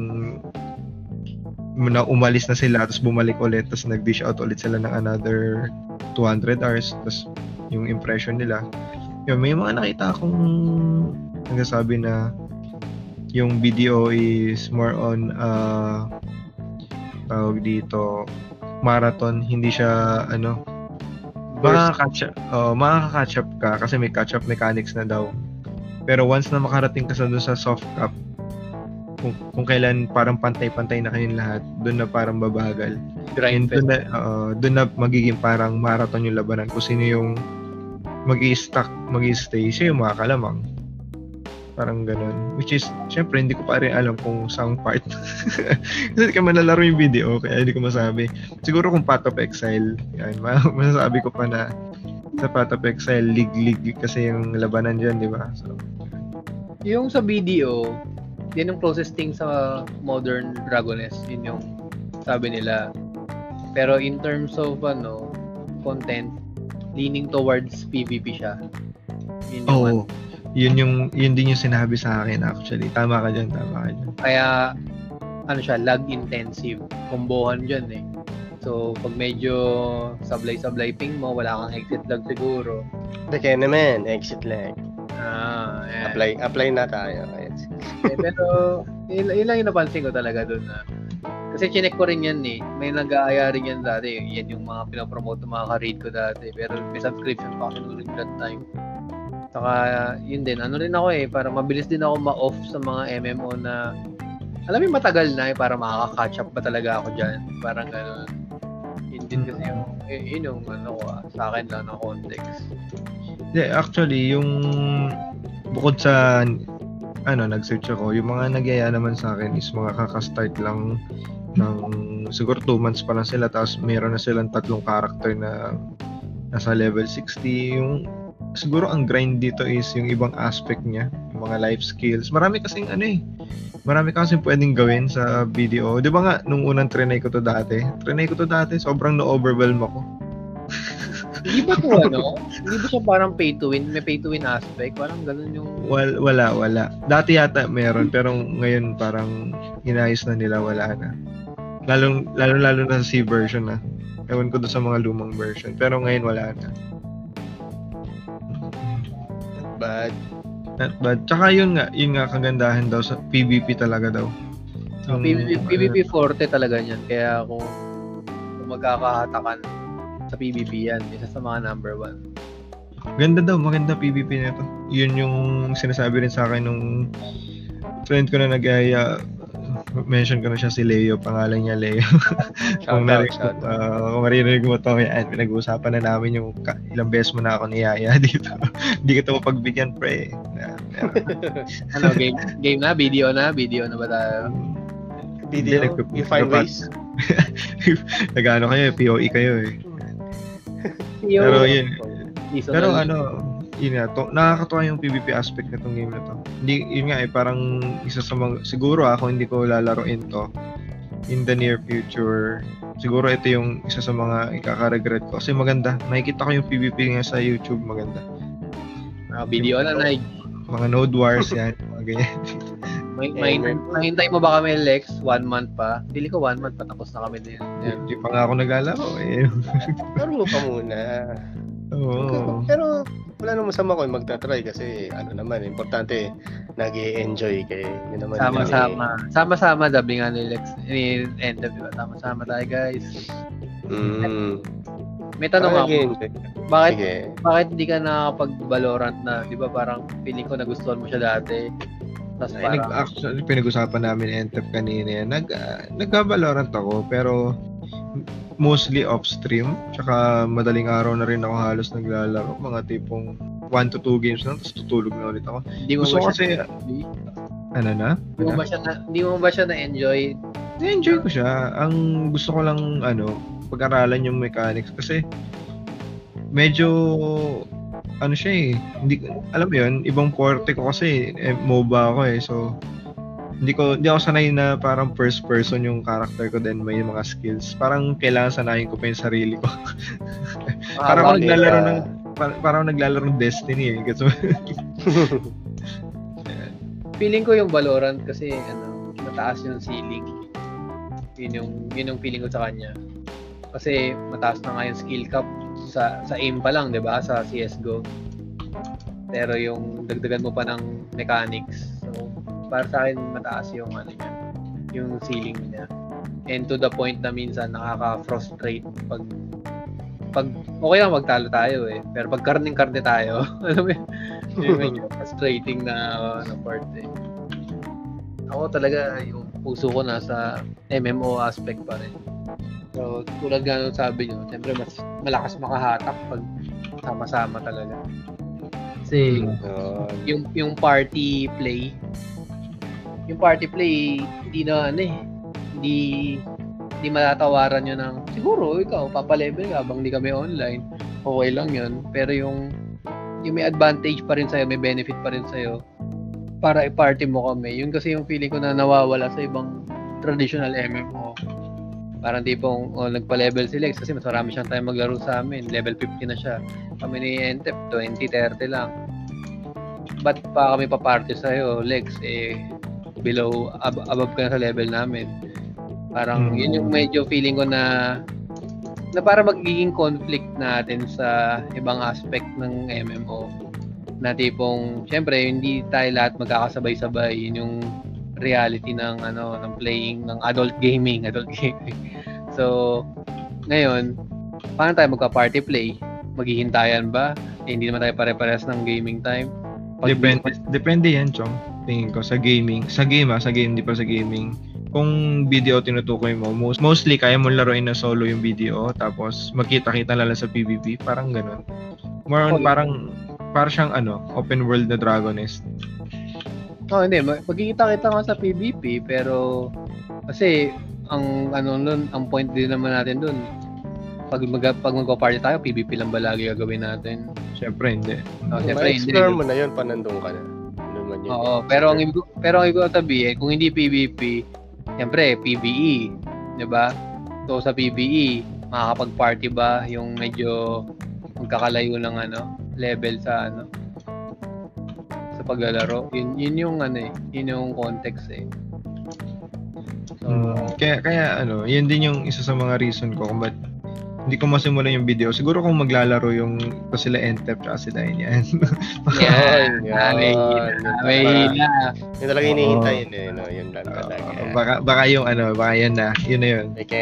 na umalis na sila tapos bumalik ulit tapos nag-dish out ulit sila ng another 200 hours tapos yung impression nila. Yun, may mga nakita akong nagsasabi na yung video is more on tawag dito marathon, hindi siya makaka-catch up ka kasi may catch up mechanics na daw. Pero once na makarating ka doon sa soft cap, kung kailan parang pantay-pantay na kayong lahat, doon na parang babagal. Doon na magiging parang marathon yung labanan. Kung sino yung mag-i-stay, siya yung makakalamang. Parang ganun. Which is, syempre, hindi ko pa rin alam kung saan part. Kasi hindi ka manlalaro yung video, kaya hindi ko masabi. Siguro kung Path of Exile, yan, masasabi ko pa na sa Path of Exile, league kasi yung labanan dyan, di ba? So, Yung sa video, yan yung closest thing sa modern Dragoness, yun yung sabi nila. Pero in terms of content, leaning towards PvP siya. Yun yun din yung sinabi sa akin actually. Tama ka dyan. Kaya siya, lag intensive. Kombohan dyan eh. So, pag medyo sablay-sablay ping mo, wala kang exit lag siguro. Kaya naman, exit lag. Yan. Apply na tayo. Pero, yun lang yung napansin ko talaga doon na. Kasi chinek ko rin yan eh. May nag-aaya rin yan dati. Yan yung mga pinapromote ng mga ka-raid ko dati. Pero may subscription pa kasi nung that time. Saka, yun din. Rin ako eh. Para mabilis din ako ma-off sa mga MMO na alam mo matagal na eh. Para makaka-catch up ba talaga ako dyan. Parang gano'n. Yun din kasi yung sa akin lang ng context. Yeah, actually, yung bukod sa nag-search ako, yung mga nagyaya naman sa akin is mga kaka-start lang ng siguro 2 months pa lang sila, tapos mayroon na silang 3 character na nasa level 60. Yung siguro ang grind dito is yung ibang aspect niya, yung mga life skills. Marami kasing pwedeng gawin sa video. 'Di ba nga nung unang trinay ko to dati, sobrang na-overwhelm ako. Hindi ba hindi ba siya parang pay to win? May pay to win aspect? Parang ganun yung... Wala. Dati yata meron, pero ngayon parang inayos na nila, wala na. Lalo na sa C version na. Ewan ko doon sa mga lumang version. Pero ngayon wala na. Not bad. Tsaka yun nga kagandahan daw sa PvP talaga daw. PvP forte talaga niyan. Kaya kung magkakahatakan sa PvP yan, isa sa mga number 1. Maganda PvP nito. Yun yung sinasabi rin sa akin nung friend ko na nag-aya. Mention ko na siya si Leo, pangalan niya Leo. Kung marinig mo to, yan, pinag-uusapan na namin yung ilang beses mo na ako niyaya dito. Hindi ka ito mapagbigyan, pre. Game na? Video na ba tayo? Video? You find ways? Nag-ano kayo, POE kayo eh. Pero yun. Pero yun nga, nakakatuwa yung PvP aspect na tong game na to. Hindi, yun nga parang isa sa mga, siguro ako hindi ko lalaroin to in the near future. Siguro ito yung isa sa mga ikaka-regret ko. Kasi maganda. Nakikita ko yung PvP nga sa YouTube, maganda. Video na mga Node Wars yan, mga ganyan. Mahintay mo ba kami, Lex? 1 month pa? Pili ko 1 month pa, tapos na kami din. Hindi pa nga ako naglalaro eh. Laro mo pa muna. Oo. Pero wala namang masama ko magta-try kasi naman, importante nag-i-enjoy kayo. Yun naman. Sama-sama, dabi nga ni Lex, ni Endem, diba? Sama-sama tayo, guys. May tanong ako. Bakit hindi ka nakakapag-Valorant na, di ba parang feeling ko nagustuhan mo siya dati? Actually, pinag-usapan namin Entep kanina yan. Nag-Valorant ako, pero mostly off-stream. Tsaka madaling araw na rin ako halos naglalaro. Mga tipong 1 to 2 games lang, tapos tutulog na ulit ako. Gusto ko kasi... Hindi mo ba siya na-enjoy? Na-enjoy ko siya. Ang gusto ko lang, pag-aralan yung mechanics. Kasi medyo... siya eh. Hindi, alam mo yun, ibang forte ko kasi MOBA ako eh. So, hindi ako sanay na parang first person yung character ko, then may mga skills. Parang kailangan sanayin ko pa yung sarili ko. Parang ako naglalaro ng Destiny eh. Feeling ko yung Valorant kasi mataas yung ceiling. Yun yung feeling ko sa kanya. Kasi mataas na nga yung skill cap sa aim pa lang, 'di ba? Sa CS:GO. Pero yung dagdagan mo pa ng mechanics. So, para sa akin mataas yung yung ceiling niya. And to the point na minsan nakaka-frustrate pag okay lang magtalo tayo eh. Pero pag karning-karne tayo, alam mo yung medyo frustrating na part eh. Ako talaga yung puso ko nasa MMO aspect pa rin. So, tulad nga nung sabi nyo, siyempre mas malakas makahatak pag sama-sama talaga. Kasi yung party play hindi na hindi matatawaran yun ng siguro ikaw papalevel ka habang hindi kami online, okay lang yun, pero yung may advantage pa rin sa'yo, may benefit pa rin sa'yo para i-party mo kami, yun kasi yung feeling ko na nawawala sa ibang traditional MMO. Parang tipong nagpa-level si Lex kasi mas marami siyang time maglaro sa amin, level 50 na siya, kami ni Entep 20-30 lang. Ba't pa kami pa-party sa'yo, Lex? Below, above ka na sa level namin. Parang yun yung medyo feeling ko na para magiging conflict natin sa ibang aspect ng MMO. Na tipong, syempre, hindi tayo lahat magkakasabay-sabay. Yun yung reality ng playing ng adult gaming. So, ngayon, paano tayo magka-party play? Maghihintayan ba? Hindi naman tayo pare-parehas ng gaming time. Depende yan, Chong. Tingin ko sa gaming. Sa game, hindi pa sa gaming. Kung video tinutukoy mo, mostly kaya mo laruin na solo yung video, tapos magkita-kita lang sa PvP, parang ganun. More on parang siyang open world na Dragonist. Hindi, magkikita-kita nga sa PvP, pero kasi ang point din naman natin doon. Pag magpa-party tayo, PvP lang ba lagi gagawin natin? Syempre hindi. Syempre hindi. Explore mo na 'yon, panandong ka na. Yun. Oo, pero ang ibig sabihin, kung hindi PvP, syempre PvE, 'di ba? So sa PvE, makakapag-party ba yung medyo magkakalayo ng level sa sa paglalaro? Yun yung yun yung context eh. So, kaya yun din yung isa sa mga reason ko kung ba't hindi ko masimulan yung video. Siguro kung maglalaro yung sila Entep at sila yan. May yung talaga hinihintay yun yun lang talaga. Baka yung baka yan na. Yun na yun.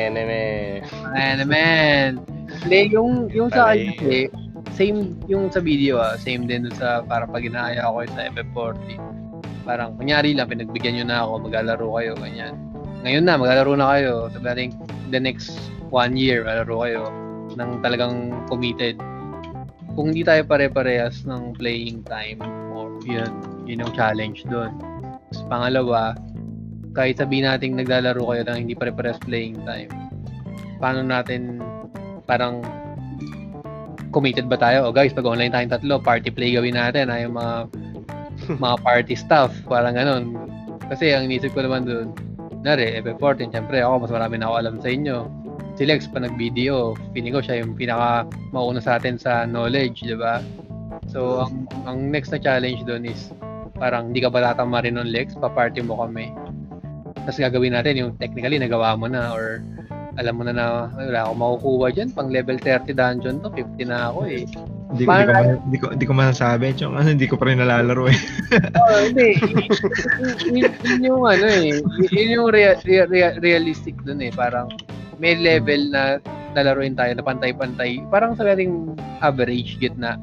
Hindi, yung sa akin kasi, same yung sa video same din sa para pag inaaya ako sa FF40. Parang kunyari lang, pinagbigyan nyo na ako, maglalaro kayo, ganyan. Ngayon na, maglalaro na kayo. Sabi natin, the next 1 year, maglalaro kayo ng talagang committed. Kung hindi tayo pare-parehas ng playing time, yun yung challenge doon. Pangalawa, kahit sabihin natin naglalaro kayo ng hindi pare-parehas playing time, paano natin parang committed ba tayo? Guys, pag online tayong tatlo, party play gawin natin, yung mga party stuff, parang ganun. Kasi ang inisip ko naman doon, FF14, syempre ako, mas marami na ako alam sa inyo. Si Lex pa nag-video, feeling ko siya yung pinaka mauna sa atin sa knowledge, di ba? So, ang next na challenge doon is parang hindi ka ba tatama rin nun, Lex? Pa-party mo kami. Tapos gagawin natin yung technically nagawa mo na or alam mo na wala akong makukuha dyan. Pang level 30 dungeon to, 50 na ako eh. Hindi ko masasabi. Hindi ko pa rin nalalaro eh. Hindi. Yun yung yun yung realistic dun eh. Parang may level na lalaruin tayo na pantay-pantay. Parang sa ating average, gitna.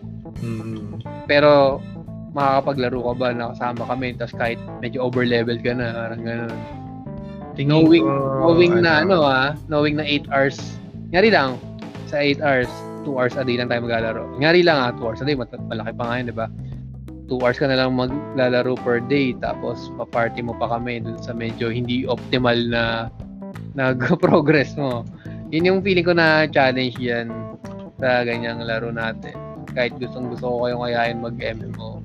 Pero makakapaglaro ka ba na kasama kami tapos kahit medyo over-level ka na, parang gano'n. Knowing na 8 hours. Ngari lang, sa 8 hours, 2 hours a day lang tayo maglalaro. Ngari lang 2 hours a day, malaki pa nga yun, di ba? 2 hours ka na lang maglalaro per day, tapos pa-party mo pa kami dun sa medyo hindi optimal na nag-progress mo. Yun yung feeling ko na challenge yan sa ganyang laro natin. Kahit gustong-gusto ko kayong ayahin mag-MMO.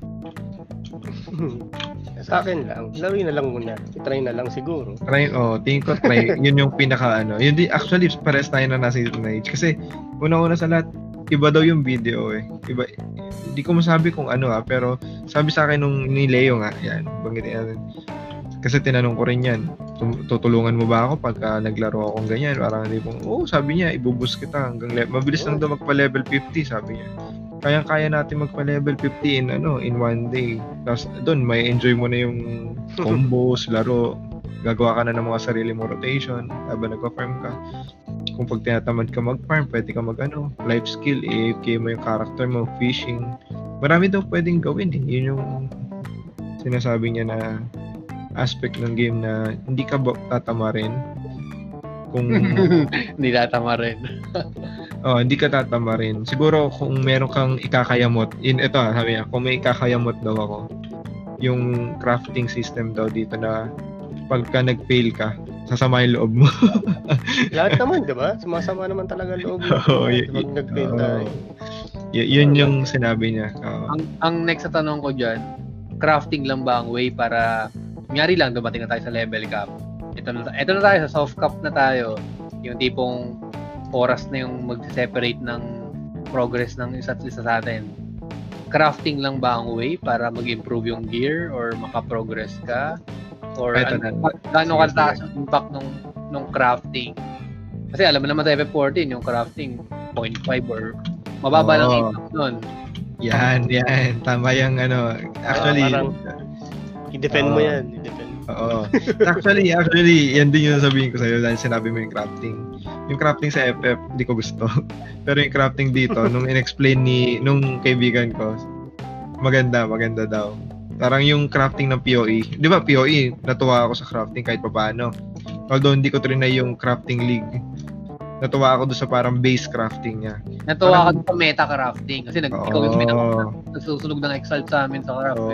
Sa akin lang, lawin na lang muna. I-try na lang siguro. Tingin ko try. Yun yung pinaka Yun di, actually, pares tayo na nasa ito na age. Kasi, una-una sa lahat, iba daw yung video eh. Iba, hindi ko masabi kung pero sabi sa akin nung ni Leo nga, yan, banggitin natin. Kasi tinanong ko rin yan, tutulungan mo ba ako pagka naglaro akong ganyan? Parang hindi kong, sabi niya, ibubus kita hanggang mabilis lang daw magpa-level 50, sabi niya. Kaya natin magpa-level 50 in one day. Tapos doon, may enjoy mo na yung combos, laro. Gagawa ka na ng mga sarili mo rotation habang nagpa-farm ka. Kung pag tinatamad ka mag-farm, pwede ka life skill, AFK mo yung character mo, fishing. Marami daw pwedeng gawin eh. Yun yung sinasabi niya na aspect ng game na hindi ka tatama rin Kung Hindi tatama rin. hindi ka tatama rin. Siguro kung meron kang ikakayamot, ito sabi niya, kung may ikakayamot daw ako, yung crafting system daw dito na pagka nag-fail ka, sasama yung loob mo. Lahat naman, di ba? Sumasama naman talaga loob mo. Oo, Pag nag-fail tayo. Yun yung sinabi niya. Ang next na tanong ko dyan, crafting lang ba ang way para, kunyari lang, dumating na tayo sa level cap. Ito na tayo, sa soft cap na tayo. Yung tipong oras na yung mag-separate ng progress ng isa't isa sa atin. Crafting lang ba ang way para mag-improve yung gear or maka-progress ka? Or gaano kataas yung impact nung crafting? Kasi alam mo naman sa FF14, yung crafting 0.5 or mababa lang impact nun. Yan. Tama yung actually, i-defend mo yan. Oo. Actually, yan din yung sabihin ko sa'yo dahil sinabi mo yung crafting. Yung crafting sa FF, hindi ko gusto. Pero yung crafting dito, nung in-explain nung kaibigan ko, maganda daw. Parang yung crafting ng PoE. Di ba PoE, natuwa ako sa crafting kahit papaano. Although hindi ko trinay yung crafting league. Natuwa ako doon sa parang base crafting niya. Natuwa ka doon sa meta crafting kasi ikaw yung nagsusunog ng Exalt sa amin sa craft.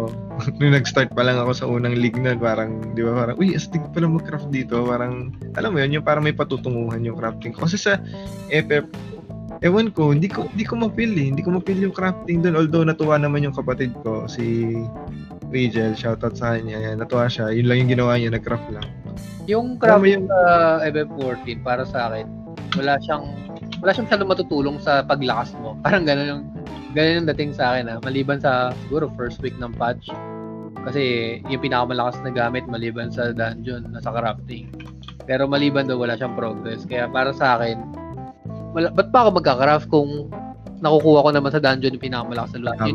Nung nag-start pa lang ako sa unang league nun, parang, di ba, parang, uy, astig pala mag-craft dito. Parang, alam mo yun, yung parang may patutunguhan yung crafting. Kasi sa FF, ewan ko, hindi ko ma-feel Hindi ko ma-feel yung crafting doon. Although natuwa naman yung kapatid ko, si Rigel, shoutout sa kanya. Yan, natuwa siya. Yun lang yung ginawa niya, nag-craft lang. Yung crafting sa FF14 para sa akin, wala siyang masyadong matutulong sa paglakas mo. Parang ganun yung dating sa akin maliban sa siguro first week ng patch. Kasi yung pinakamalakas na gamit maliban sa dungeon nasa crafting. Pero maliban daw wala siyang progress. Kaya para sa akin, ba't pa ako magka-craft kung nakukuha ko naman sa dungeon yung pinakamalakas na lahat?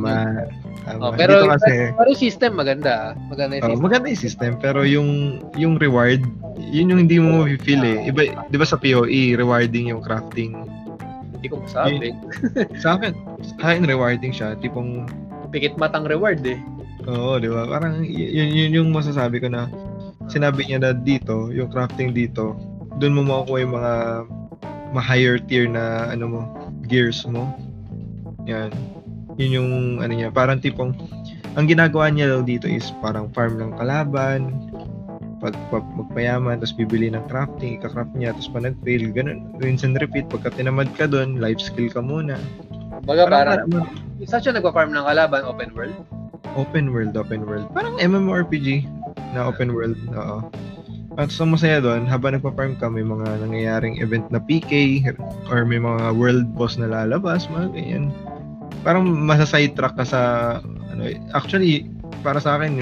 Tama. Pero yung system maganda. Maganda yung system. Maganda yung system, pero yung reward, yun yung hindi mo ma-feel Iba, di ba sa PoE, rewarding yung crafting. Hindi ko masabi. Sa akin rewarding siya. Tipong pikit matang reward Oo, di ba? Parang yun yung masasabi ko na sinabi niya na dito, yung crafting dito, doon mo makukuha yung mga higher tier na gears mo. Yan. Yun yung niya, parang tipong ang ginagawa niya daw dito is parang farm ng kalaban, pag magpayaman, tapos bibili ng crafting, ika-craft niya, tapos pag nag-fail, ganun, rinse and repeat. Pagka tinamad ka doon, life skill ka muna. Baga parang isa siya nagpa-farm ng kalaban, open world? Open world. Parang MMORPG na open world, oo. At so masaya doon, habang nagpa-farm ka, may mga nangyayaring event na PK, or may mga world boss na lalabas, mga ganyan. Parang masa-sidetrack ka sa, actually, para sa akin,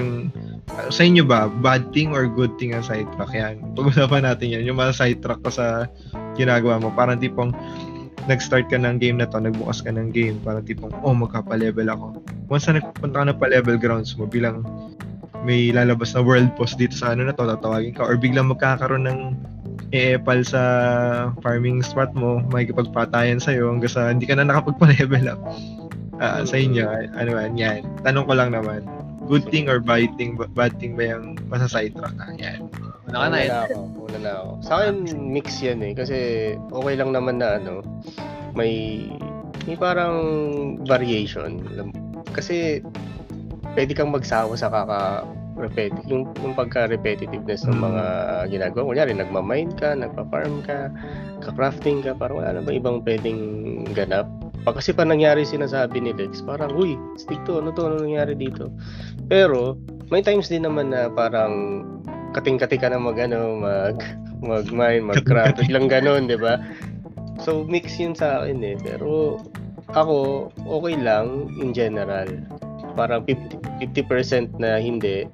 sa inyo ba, bad thing or good thing ang sidetrack? Yan. Pag-usapan natin yan, yung masa-sidetrack ka sa ginagawa mo. Parang tipong, nag-start ka ng game na to, nagbukas ka ng game, parang tipong, magkapa-level ako. Once na nagpunta ka na pa-level grounds mo, bilang may lalabas na world boss dito sa na to, tatawagin ka, or biglang magkakaroon ng e-epal sa farming spot mo, makikipagpatayan sa'yo hanggang sa hindi ka na nakapagpa-level up. Sa inyo, yan. Tanong ko lang naman, good thing or bad thing ba yung masa-sidetrack ka? Yan. Una na ako. Sa akin, mix yan kasi okay lang naman na may parang variation. Kasi pwede kang magsawa sa yung pagka-repetitiveness ng mga ginagawa. Kunyari, nagmamine ka, nagpa-farm ka, ka-crafting ka, parang wala na ba ibang pwedeng ganap? Kasi pa nangyari sinasabi ni Lex, parang, uy, stick to, ano nangyari dito? Pero, may times din naman na parang kating-kati ka na mag-mine, mag-craft, biglang ganun, di ba? So, mix yun sa akin Pero, ako, okay lang in general. Parang 50% na hindi,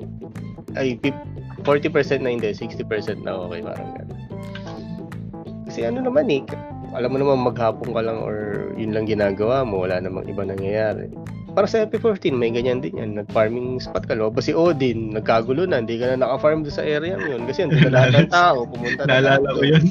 40% na hindi, 60% na okay, parang gano'n. Kasi naman alam mo naman maghapon ka lang or yun lang ginagawa mo, wala namang iba nangyayari. Para sa FF14, may ganyan din yan. Nag-farming spot ka, lumabas si Odin, nagkagulo na, hindi ka na naka-farm doon sa area yun. Kasi hindi na lahat ng tao, pumunta na. Naalala ko yun.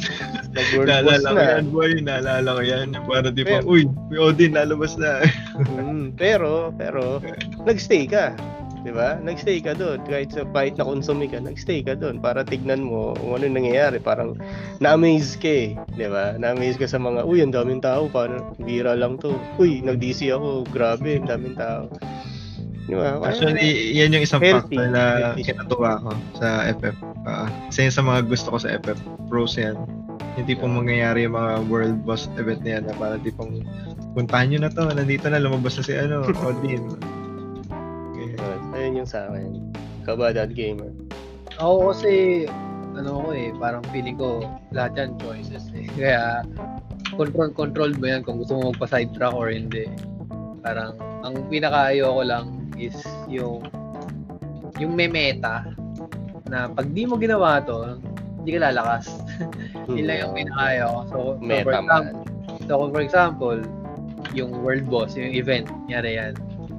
Naalala ko yan. Para di pa, uy, may Odin, lalabas na. pero, nag-stay ka. Di ba? Nagstay ka doon. Kahit na-consume ka, nagstay ka doon para tignan mo kung ano nangyayari. Parang na-amaze ka eh. Di ba? Na-amaze ka sa mga, uy, ang daming tao. Parang bira lang to. Uy, nag-DC ako. Grabe, ang daming tao. Di ba? Actually, yan yung isang Healthy. factor na Healthy. kinatuwa ko sa FF. Isa yun sa mga gusto ko sa FF. Pros yan. Hindi pong mangyayari yung mga world boss event na yan na parang tipong puntahan nyo na to, nandito na, lumabas na si Odin. Okay. Ayun yung sa akin. Kabadad gamer. Ako kasi, parang feeling ko, lahat yan choices eh. Kaya, control mo yan kung gusto mo magpa-sidetrack or hindi. Parang, ang pinaka-ayaw ko lang is yung may meta na pag di mo ginawa to, hindi ka lalakas. Yun lang yung pinaka-ayaw ko. So, for example, yung world boss, yung event, nyari yan.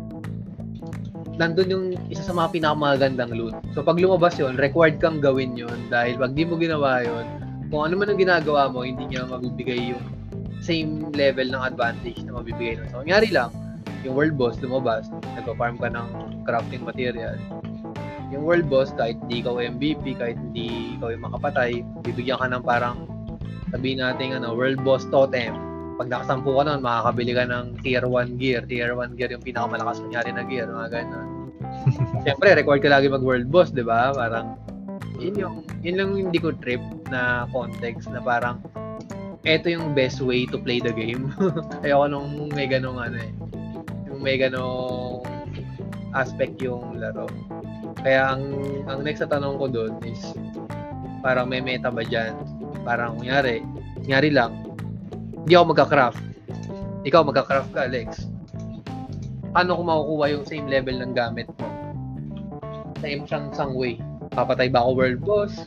Nandun yung isa sa mga pinakamagandang loot. So, pag lumabas yun, required kang gawin yun dahil pag di mo ginawa yun, kung ano man ang ginagawa mo, hindi niya mabibigay yung same level ng advantage na mabibigay nun. So, nangyari lang, yung world boss lumabas, nagpa-farm ka ng crafting material. Yung world boss, kahit hindi ikaw MVP, kahit hindi ikaw yung makapatay, bibigyan ka ng parang, sabihin natin, world boss totem. Pag nakasampu ka nun, makakabili ka ng tier 1 gear. Tier 1 gear yung pinakamalakas kunyari na gear, mga ganun. Siyempre, required ka lagi mag-world boss, di ba? Parang, yun lang yung hindi ko trip na context na parang, eto yung best way to play the game. Ayoko nung may ganong yung may ganong aspect yung laro. Kaya ang next na tanong ko doon is parang may meta ba dyan? Parang kunyari lang, hindi ako magka-craft. Ikaw magka-craft ka, Alex. Paano ko makukuha yung same level ng gamit mo? Same sang way. Papatay ba ako world boss?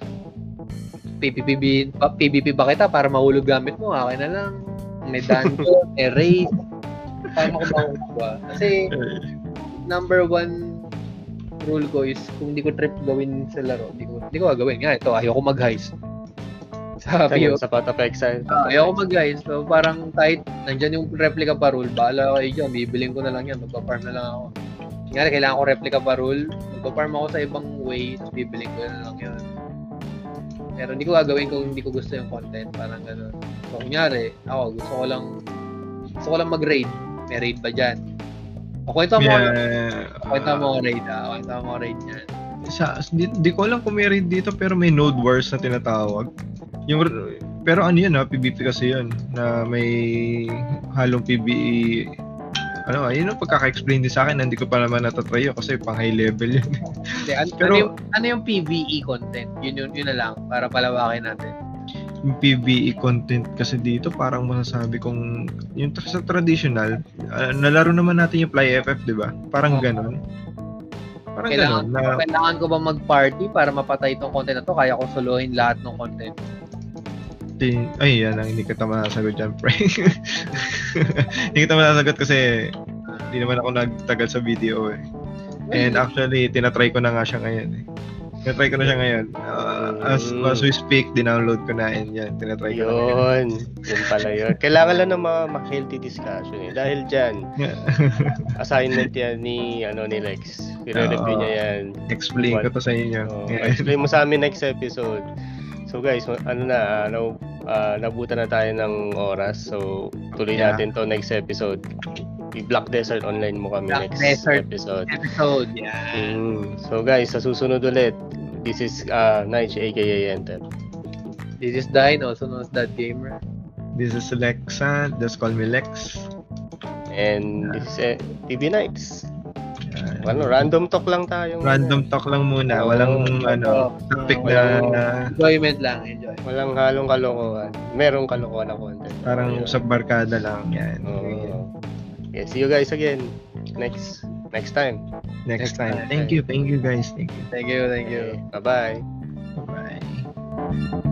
PvP ba kita para mahulog gamit mo? Akin na lang. May dungeon, may raid. Paano ko makukuha? Kasi number 1 rule ko is kung hindi ko trip gawin sa laro, hindi ko gagawin. Nga, ito, ayoko mag-heist. Sa PO. Sa Path Exile. Ayoko mag-heist. So, parang kahit nandyan yung replica pa rule, bahala kayo dyan, bibiling ko na lang yan, magpa-farm na lang ako. Nga, kailangan ko replica pa rule, magpa-farm ako sa ibang way, tapos bibiling ko na lang yan. Pero hindi ko gagawin kung hindi ko gusto yung content, parang gano'n. So, kunyari, ako, gusto ko lang mag-raid. May raid ba dyan? Kwento mo raid niyan. Di ko alam kung may raid dito pero may node wars na tinatawag. Pero ano yun PvP kasi yun na may halong PvE. Yun ang pagkaka-explain din sa akin, hindi ko pa naman natatry kasi pang high level yun. Pero ano yung PvE content? Yun na lang para palawakin natin. Yung PvE content kasi dito parang masasabi kong yung sa traditional nalaro naman natin yung Fly FF, di ba? Parang ganun. Parang kailangan ko ba mag-party para mapatay itong content na to? Kaya ko solohin lahat ng content. Ay, yan ang hindi kita masasagot dyan, Frank. Hindi kita masasagot kasi hindi naman ako nagtagal sa video eh. And actually, tinatry ko na nga siya ngayon eh. Tinatry ko na siya ngayon. As we speak, dinownload ko na yan. Tinatry ko na ngayon. Yun pala yun. Kailangan lang ng mga healthy discussion eh. Dahil dyan, assignment yan ni Lex. I-review niya yan. Explain ko to sa inyo. Explain mo sa amin next episode. So guys, nabutan na tayo ng oras. So tuloy natin to next episode. I-Black Desert Online mo kami next episode. Yeah. So guys, sa susunod ulit, this is Nige aka Enter. This is Dine, also known as That Gamer. This is Lexa, just call me Lex. And this is TV Nights. Random talk lang tayo. Random talk lang muna. Walang topic na enjoyment lang. Walang halong kalokohan. Merong kalokohan na content. Parang sa barkada lang yan. Okay, see you guys again next time. Next time. Thank you guys. Thank you. Thank you. Bye-bye. Bye.